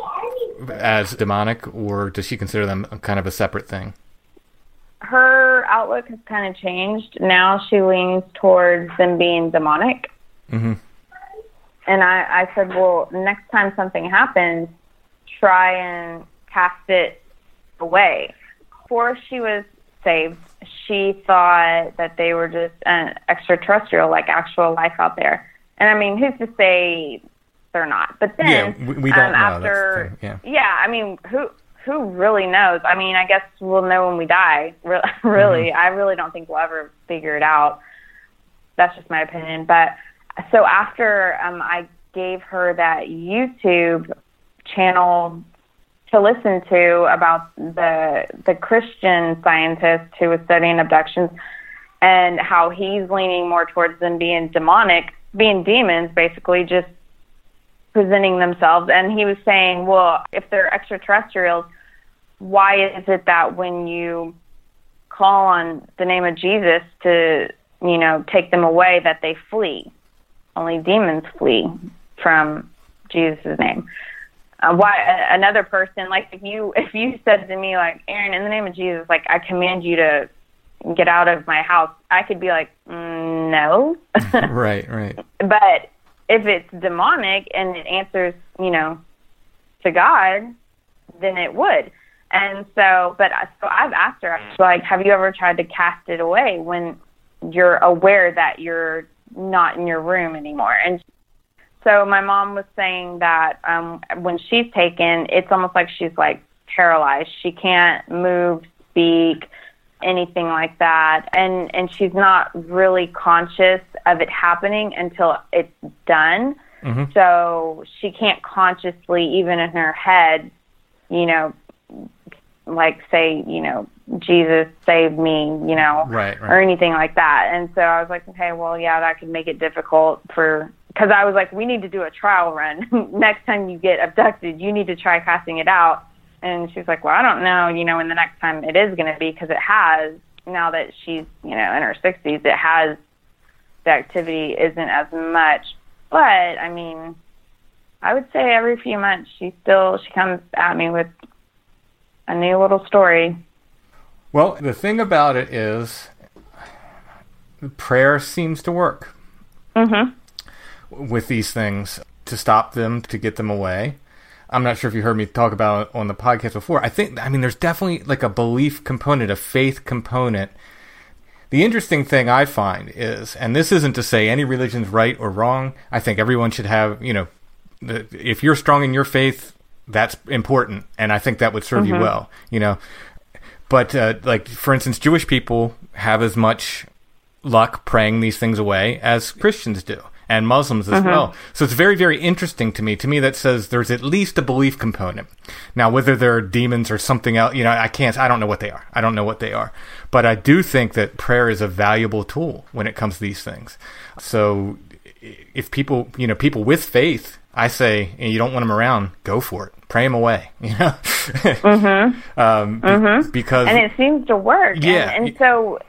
as demonic, or does she consider them kind of a separate thing? Her outlook has kind of changed. Now she leans towards them being demonic. Mm-hmm. And I said, well, next time something happens, try and cast it away. Before she was saved, she thought that they were just an extraterrestrial, like actual life out there. And I mean, who's to say they're not? But then, we don't know. After, that's the thing. Yeah. I mean, who really knows? I mean, I guess we'll know when we die. Really, Mm-hmm. I really don't think we'll ever figure it out. That's just my opinion. But so after I gave her that YouTube channel to listen to about the Christian scientist who was studying abductions and how he's leaning more towards them being demonic, being demons, basically just presenting themselves. And he was saying, well, if they're extraterrestrials, why is it that when you call on the name of Jesus to, take them away, that they flee? Only demons flee from Jesus' name. Why another person, like if you said to me, like, Aaron, in the name of Jesus, like, I command you to get out of my house, I could be like, no. Right. But if it's demonic and it answers, to God, then it would. And so I've asked her, like, have you ever tried to cast it away when you're aware that you're not in your room anymore? And so my mom was saying that when she's taken, it's almost like she's like paralyzed. She can't move, speak, anything like that. And she's not really conscious of it happening until it's done. Mm-hmm. So she can't consciously, even in her head, like say, Jesus save me, right. or anything like that. And so I was like, okay, well, yeah, that could make it difficult because I was like, we need to do a trial run. Next time you get abducted, you need to try casting it out. And she's like, well, I don't know, when the next time it is going to be, because it has, now that she's, in her 60s, it has, the activity isn't as much. But, I mean, I would say every few months she comes at me with a new little story. Well, the thing about it is prayer seems to work. Mm-hmm. With these things, to stop them, to get them away. I'm not sure if you heard me talk about it on the podcast before. I mean, there's definitely like a belief component, a faith component. The interesting thing I find is, and this isn't to say any religion's right or wrong. I think everyone should have, if you're strong in your faith, that's important. And I think that would serve you well, But like, for instance, Jewish people have as much luck praying these things away as Christians do, and Muslims as well. So it's very, very interesting to me. To me, that says there's at least a belief component. Now, whether they're demons or something else, I don't know what they are. But I do think that prayer is a valuable tool when it comes to these things. So if people with faith, I say, and you don't want them around, go for it. Pray them away, because... And it seems to work. Yeah. And so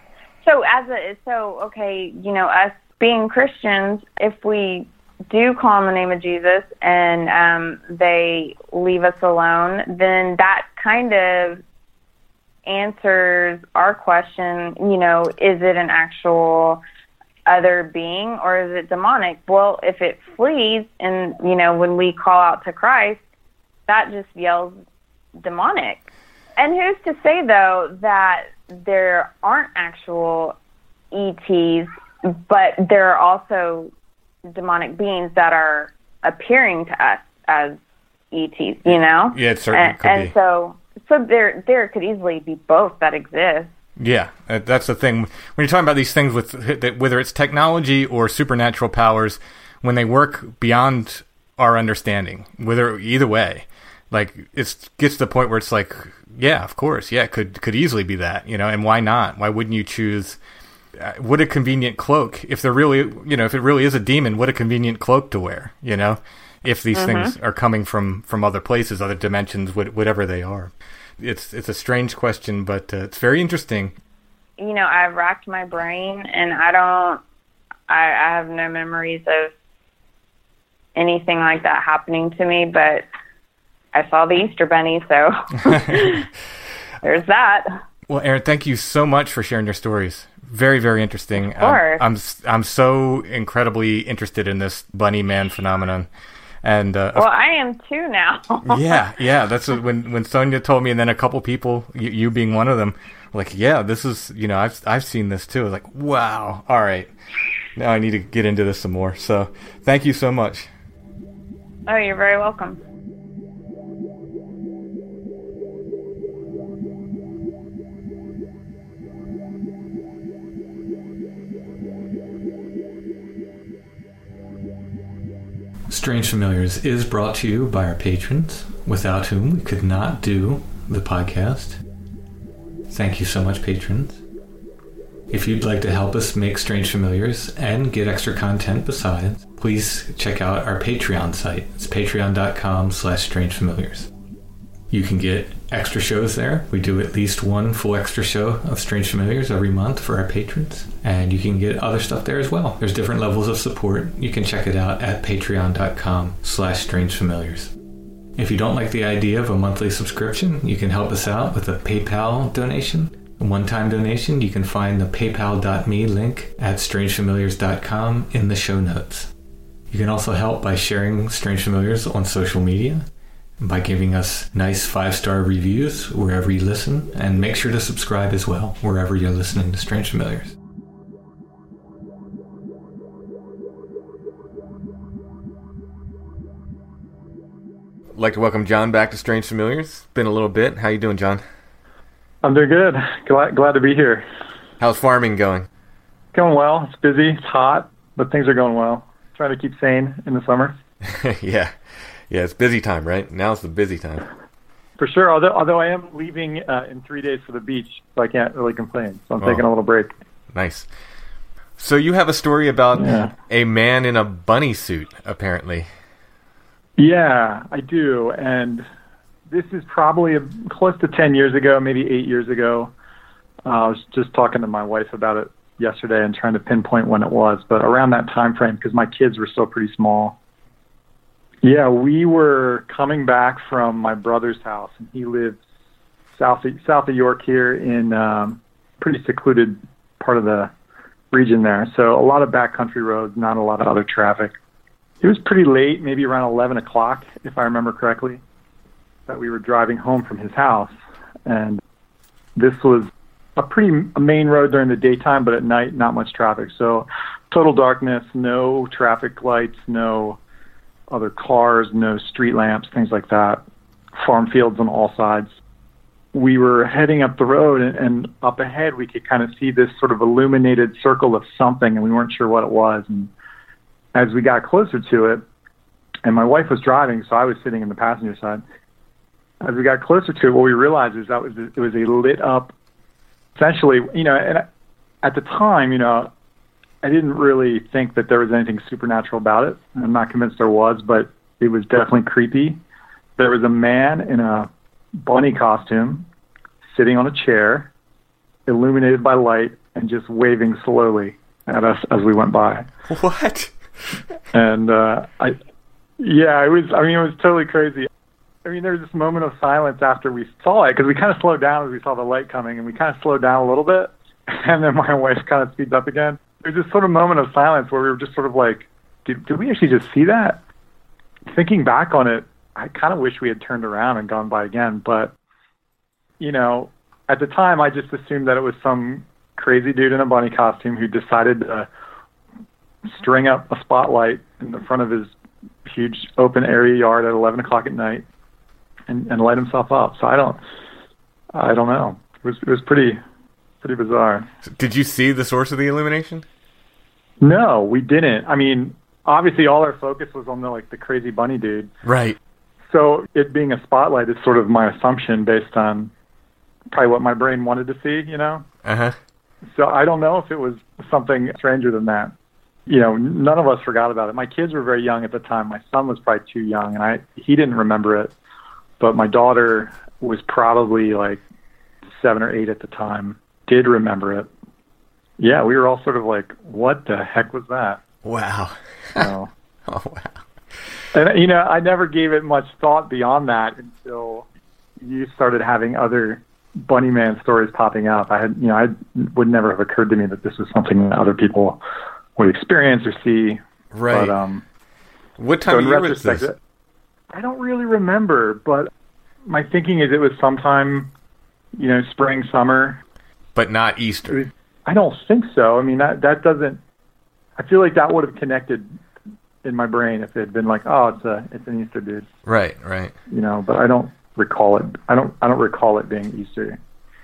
us being Christians, if we do call on the name of Jesus and they leave us alone, then that kind of answers our question, is it an actual other being or is it demonic? Well, if it flees and, when we call out to Christ, that just yells demonic. And who's to say, though, that there aren't actual ETs, but there are also demonic beings that are appearing to us as ETs, Yeah, it certainly could be. And so there could easily be both that exist. Yeah, that's the thing. When you're talking about these things, whether it's technology or supernatural powers, when they work beyond our understanding, either way, like it gets to the point where it's like, yeah, of course, yeah, it could easily be that, and why not? Why wouldn't you choose? What a convenient cloak! If there really, if it really is a demon, what a convenient cloak to wear, If these things are coming from other places, other dimensions, whatever they are. It's a strange question, but it's very interesting. I've racked my brain, and I have no memories of anything like that happening to me, but I saw the Easter Bunny, so there's that. Well, Erin, thank you so much for sharing your stories. Very, very interesting. Of course. I'm so incredibly interested in this bunny man phenomenon. And I am too now. yeah. That's when Sonia told me, and then a couple people, you being one of them, like, yeah, this is, I've seen this too. Like, wow. All right, now I need to get into this some more. So, thank you so much. Oh, you're very welcome. Strange Familiars is brought to you by our patrons, without whom we could not do the podcast. Thank you so much, patrons. If you'd like to help us make Strange Familiars and get extra content besides, please check out our Patreon site. It's patreon.com/strangefamiliars. You can get extra shows there. We do at least one full extra show of Strange Familiars every month for our patrons. And you can get other stuff there as well. There's different levels of support. You can check it out at patreon.com/strangefamiliars. If you don't like the idea of a monthly subscription, you can help us out with a PayPal donation. A one-time donation, you can find the paypal.me link at strangefamiliars.com in the show notes. You can also help by sharing Strange Familiars on social media, by giving us nice 5-star reviews wherever you listen, and make sure to subscribe as well wherever you're listening to Strange Familiars. I'd like to welcome John back to Strange Familiars. Been a little bit. How you doing, John? I'm doing good. Glad to be here. How's farming going? Going well. It's busy. It's hot, but things are going well. Trying to keep sane in the summer. Yeah, it's busy time, right? Now's the busy time. For sure. Although I am leaving in 3 days for the beach, so I can't really complain. So I'm taking a little break. Nice. So you have a story about a man in a bunny suit, apparently. Yeah, I do. And this is probably close to 10 years ago, maybe 8 years ago. I was just talking to my wife about it yesterday and trying to pinpoint when it was, but around that time frame, because my kids were still pretty small. Yeah, we were coming back from my brother's house, and he lives south of York here in pretty secluded part of the region there. So a lot of backcountry roads, not a lot of other traffic. It was pretty late, maybe around 11 o'clock, if I remember correctly. that we were driving home from his house, and this was a main road during the daytime, but at night, not much traffic. So total darkness, no traffic lights, no other cars, no street lamps, things like that. Farm fields on all sides. We were heading up the road, and up ahead we could kind of see this sort of illuminated circle of something, and we weren't sure what it was. And as we got closer to it, and my wife was driving, so I was sitting in the passenger side. As we got closer to it, what we realized is that it was a lit up, essentially, and at the time, I didn't really think that there was anything supernatural about it. I'm not convinced there was, but it was definitely creepy. There was a man in a bunny costume sitting on a chair, illuminated by light, and just waving slowly at us as we went by. What? And it was totally crazy. There was this moment of silence after we saw it, because we kind of slowed down as we saw the light coming, and we kind of slowed down a little bit, and then my wife kind of speeds up again. There was this sort of moment of silence where we were just sort of like, did we actually just see that? Thinking back on it, I kind of wish we had turned around and gone by again, but, at the time, I just assumed that it was some crazy dude in a bunny costume who decided to string up a spotlight in the front of his huge open area yard at 11 o'clock at night and light himself up. So I don't know. It was pretty bizarre. Did you see the source of the illumination? No, we didn't. Obviously all our focus was on the crazy bunny dude. Right. So it being a spotlight is sort of my assumption based on probably what my brain wanted to see, Uh-huh. So I don't know if it was something stranger than that. None of us forgot about it. My kids were very young at the time. My son was probably too young, and he didn't remember it. But my daughter was probably 7 or 8 at the time, did remember it. Yeah, we were all sort of like, what the heck was that? Wow. So, Oh, wow. and, I never gave it much thought beyond that until you started having other Bunny Man stories popping up. I would never have occurred to me that this was something that other people would experience or see. Right. But, what time of year was this? I don't really remember, but my thinking is it was sometime, spring, summer. But not Easter. I don't think so. That doesn't. I feel like that would have connected in my brain if it had been like, oh, it's an Easter dude. Right. But I don't recall it. I don't recall it being Easter.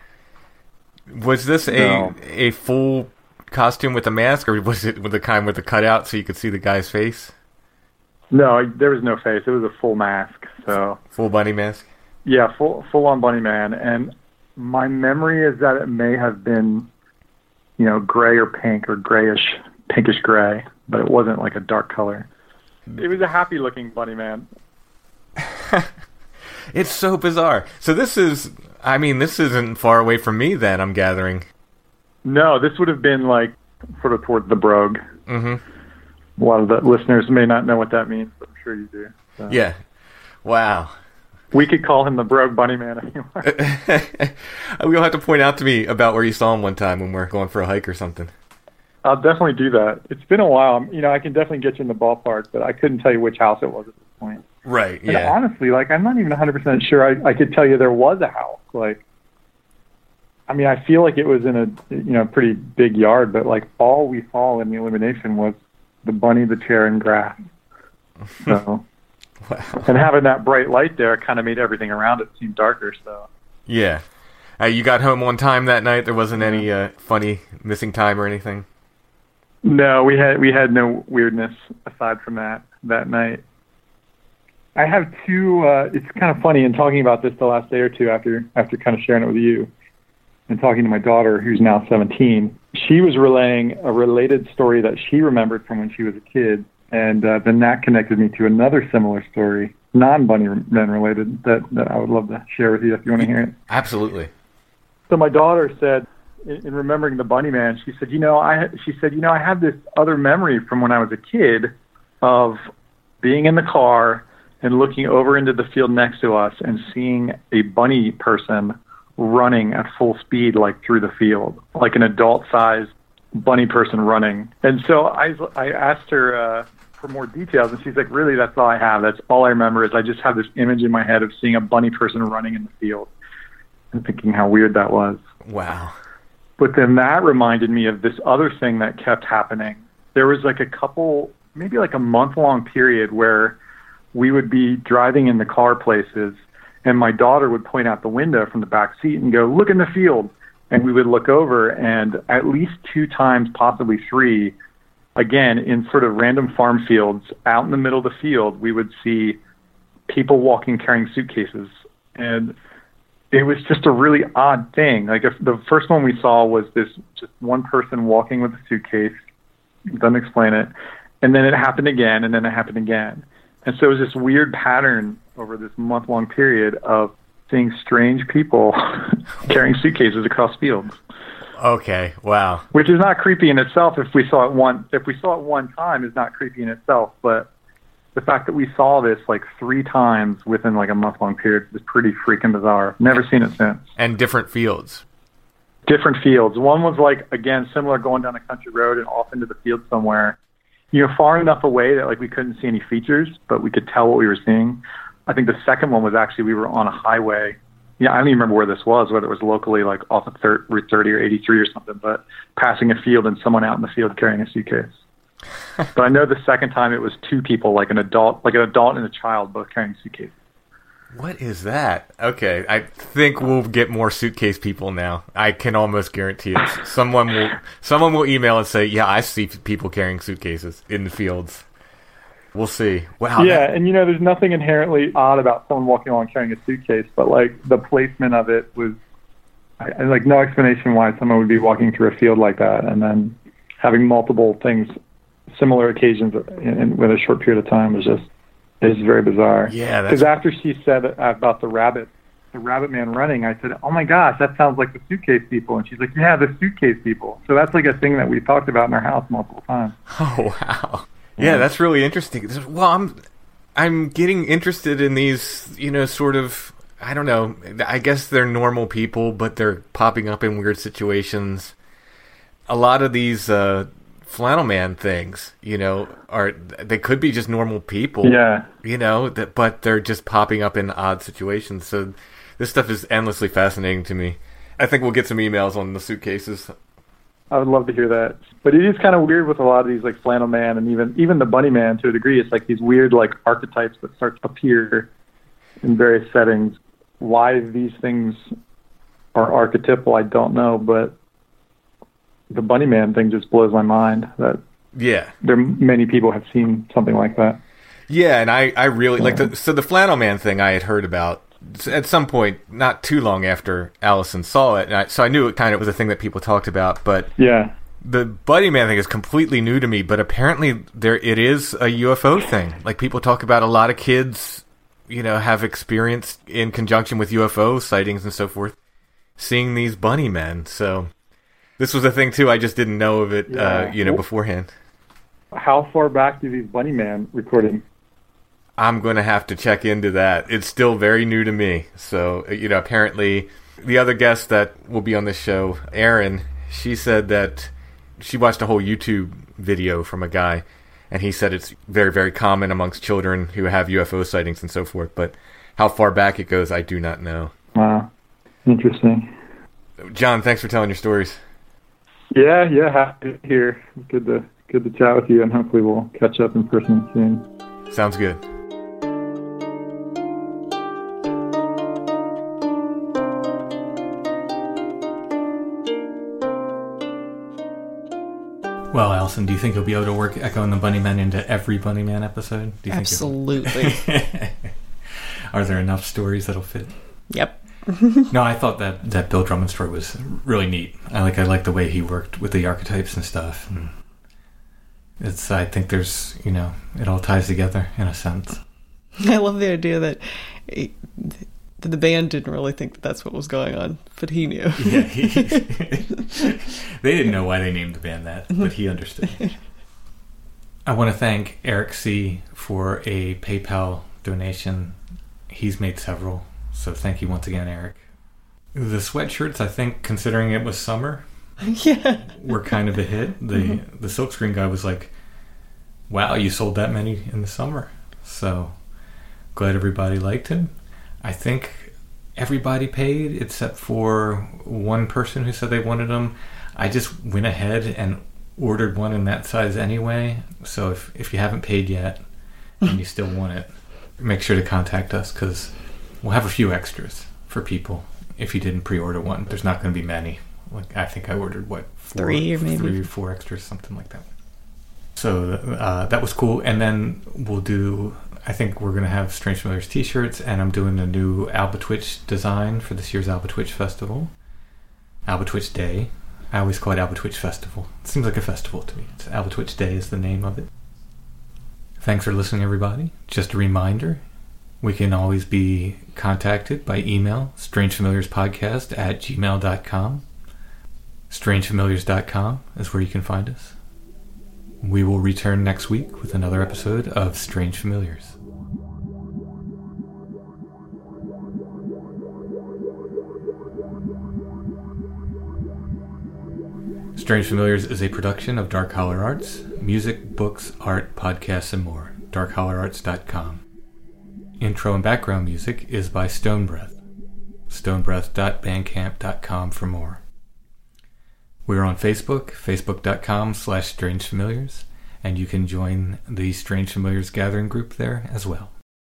Was this a full costume with a mask, or was it with the kind with the cutout so you could see the guy's face? No, there was no face. It was a full mask. So full bunny mask. Yeah, full on Bunny Man. And my memory is that it may have been, gray or pink or grayish, pinkish gray, but it wasn't like a dark color. It was a happy looking Bunny Man. It's so bizarre. So this isn't far away from me then, I'm gathering. No, this would have been sort of towards the Brogue. Mm-hmm. A lot of the listeners may not know what that means, but I'm sure you do. So. Yeah. Wow. We could call him the Brogue Bunny Man if you want. You'll have to point out to me about where you saw him one time when we're going for a hike or something. I'll definitely do that. It's been a while. I can definitely get you in the ballpark, but I couldn't tell you which house it was at this point. Right, and yeah. Honestly, I'm not even 100% sure I could tell you there was a house. I feel like it was in a pretty big yard, but all we saw in the illumination was the bunny, the chair, and grass. So, wow. And having that bright light there kind of made everything around it seem darker. So, yeah. You got home on time that night. There wasn't any funny missing time or anything. No, we had no weirdness aside from that night. I have two. It's kind of funny in talking about this the last day or two after kind of sharing it with you and talking to my daughter, who's now 17. She was relaying a related story that she remembered from when she was a kid, and then that connected me to another similar story, non-Bunny Man related, that I would love to share with you if you want to hear it. Absolutely. So my daughter said, in remembering the Bunny Man, she said, I have this other memory from when I was a kid of being in the car and looking over into the field next to us and seeing a bunny person running at full speed, through the field, like an adult-sized bunny person running. And so I asked her, for more details. And she's like, really, that's all I have. That's all I remember is I just have this image in my head of seeing a bunny person running in the field and thinking how weird that was. Wow. But then that reminded me of this other thing that kept happening. There was like a couple, maybe like a month-long period where we would be driving in the car places, and my daughter would point out the window from the back seat and go, look in the field. And we would look over, and at least 2 times, possibly 3, again, in sort of random farm fields, out in the middle of the field, we would see people walking carrying suitcases. And it was just a really odd thing. Like, if the first one we saw was this just one person walking with a suitcase, doesn't explain it, and then it happened again, and then it happened again. And so it was this weird pattern over this month-long period of seeing strange people carrying suitcases across fields. Okay, wow. Which is not creepy in itself. If we saw it one time, is not creepy in itself. But the fact that we saw this like 3 times within like a month-long period is pretty freaking bizarre. Never seen it since. And different fields. Different fields. One was like, again, similar, going down a country road and off into the field somewhere. Far enough away that like we couldn't see any features, but we could tell what we were seeing. I think the second one was actually we were on a highway. Yeah, I don't even remember where this was, whether it was locally like off of Route 30 or 83 or something, but passing a field and someone out in the field carrying a suitcase. But I know the second time it was 2 people, like an adult and a child, both carrying suitcases. What is that? Okay, I think we'll get more suitcase people now. I can almost guarantee it. Someone will email and say, yeah, I see people carrying suitcases in the fields. We'll see. Wow. Yeah, and there's nothing inherently odd about someone walking along carrying a suitcase, but like the placement of it was, I like no explanation why someone would be walking through a field like that and then having multiple things, similar occasions with a short period of time was just, it's very bizarre. Yeah, because after she said about the rabbit man running, I said, oh my gosh, that sounds like the suitcase people. And she's like, yeah, the suitcase people. So that's like a thing that we talked about in our house multiple times. Oh, wow. Yeah, that's really interesting. Well, I'm getting interested in these, sort of, I don't know, I guess they're normal people, but they're popping up in weird situations. A lot of these flannel man things, they could be just normal people. Yeah. But they're just popping up in odd situations. So this stuff is endlessly fascinating to me. I think we'll get some emails on the suitcases. I would love to hear that. But it is kind of weird with a lot of these like flannel man and even the bunny man to a degree. It's like these weird like archetypes that start to appear in various settings. Why these things are archetypal, I don't know, but the bunny man thing just blows my mind that many people have seen something like that. Yeah, and I really like the flannel man thing I had heard about at some point not too long after Allison saw it, and so I knew it kind of was a thing that people talked about, but the bunny man thing is completely new to me, but apparently it is a UFO thing. Like, people talk about a lot of kids, have experienced in conjunction with UFO sightings and so forth, seeing these bunny men. So this was a thing too. I just didn't know of it, beforehand. How far back do these bunny man recordings? I'm going to have to check into that. It's still very new to me. So, apparently the other guest that will be on this show, Erin, she said that she watched a whole YouTube video from a guy, and he said it's very, very common amongst children who have UFO sightings and so forth. But how far back it goes, I do not know. Wow. Interesting. John, thanks for telling your stories. Yeah, happy to be here. Good to chat with you, and hopefully we'll catch up in person soon. Sounds good. Well, Allison, do you think you'll be able to work Echo and the Bunnymen into every Bunnyman episode? Do you Absolutely. Are there enough stories that'll fit? Yep. No, I thought that Bill Drummond story was really neat. I like the way he worked with the archetypes and stuff. And I think there's, it all ties together in a sense. I love the idea that the band didn't really think that that's what was going on, but he knew. Yeah, they didn't know why they named the band that, but he understood. I want to thank Eric C. for a PayPal donation. He's made several, so thank you once again, Eric. The sweatshirts, I think, considering it was summer, were kind of a hit. The silkscreen guy was like, wow, you sold that many in the summer. So glad everybody liked him. I think everybody paid except for one person who said they wanted them. I just went ahead and ordered one in that size anyway. So if you haven't paid yet and you still want it, make sure to contact us, because we'll have a few extras for people if you didn't pre-order one. There's not going to be many. Like, I think I ordered, three or 4 extras, something like that. So that was cool. And then I think we're going to have Strange Familiars t-shirts, and I'm doing a new Albatwitch design for this year's Albatwitch Festival. Albatwitch Day. I always call it Albatwitch Festival. It seems like a festival to me. It's Albatwitch Day is the name of it. Thanks for listening, everybody. Just a reminder, we can always be contacted by email, strangefamiliarspodcast@gmail.com. Strangefamiliars.com is where you can find us. We will return next week with another episode of Strange Familiars. Strange Familiars is a production of Dark Holler Arts. Music, books, art, podcasts, and more. darkhollerarts.com. Intro and background music is by Stonebreath. stonebreath.bandcamp.com for more. We're on Facebook, facebook.com/strangefamiliars, and you can join the Strange Familiars gathering group there as well.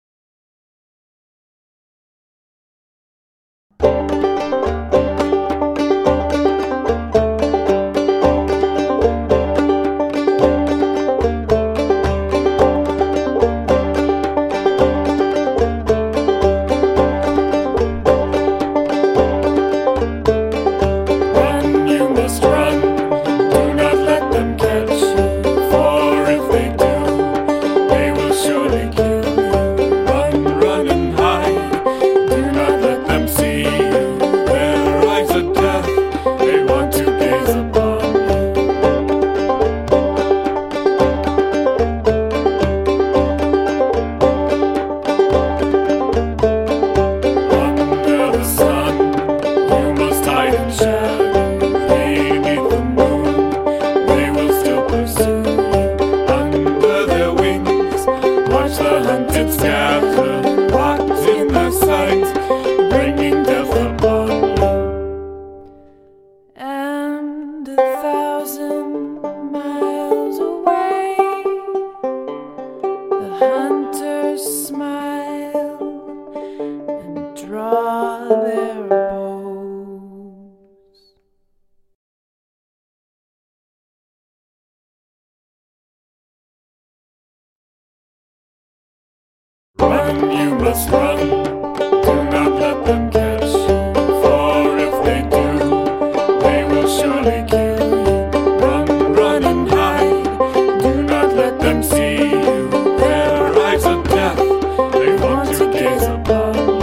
Run, you must run. Do not let them catch you. For if they do, they will surely kill you. Run, run and hide. Do not let them see you. Their eyes of death, they want to gaze upon you.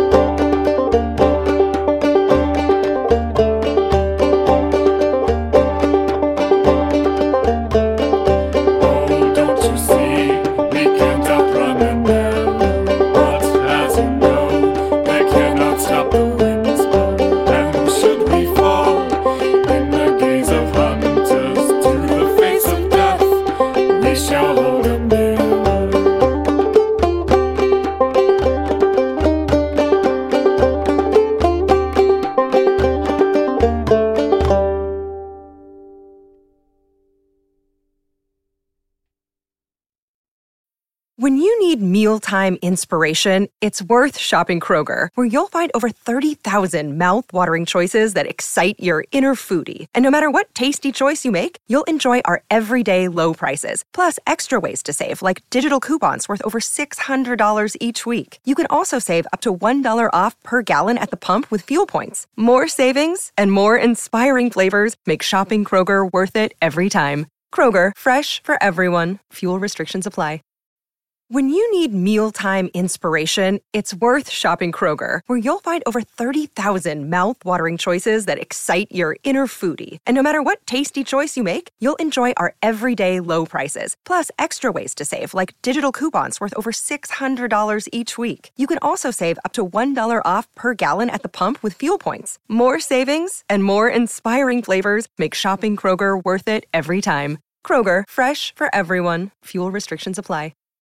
Oh, don't you see? We can't outrun them now. Stop the winds, and should we fall in the gaze of hunters to the face of death, we shall hold them there. When you need mealtime inspiration, it's worth shopping Kroger, where you'll find over 30,000 mouth-watering choices that excite your inner foodie. And no matter what tasty choice you make, you'll enjoy our everyday low prices, plus extra ways to save, like digital coupons worth over $600 each week. You can also save up to $1 off per gallon at the pump with fuel points. More savings and more inspiring flavors make shopping Kroger worth it every time. Kroger, fresh for everyone. Fuel restrictions apply. When you need mealtime inspiration, it's worth shopping Kroger, where you'll find over 30,000 mouth-watering choices that excite your inner foodie. And no matter what tasty choice you make, you'll enjoy our everyday low prices, plus extra ways to save, like digital coupons worth over $600 each week. You can also save up to $1 off per gallon at the pump with fuel points. More savings and more inspiring flavors make shopping Kroger worth it every time. Kroger, fresh for everyone. Fuel restrictions apply.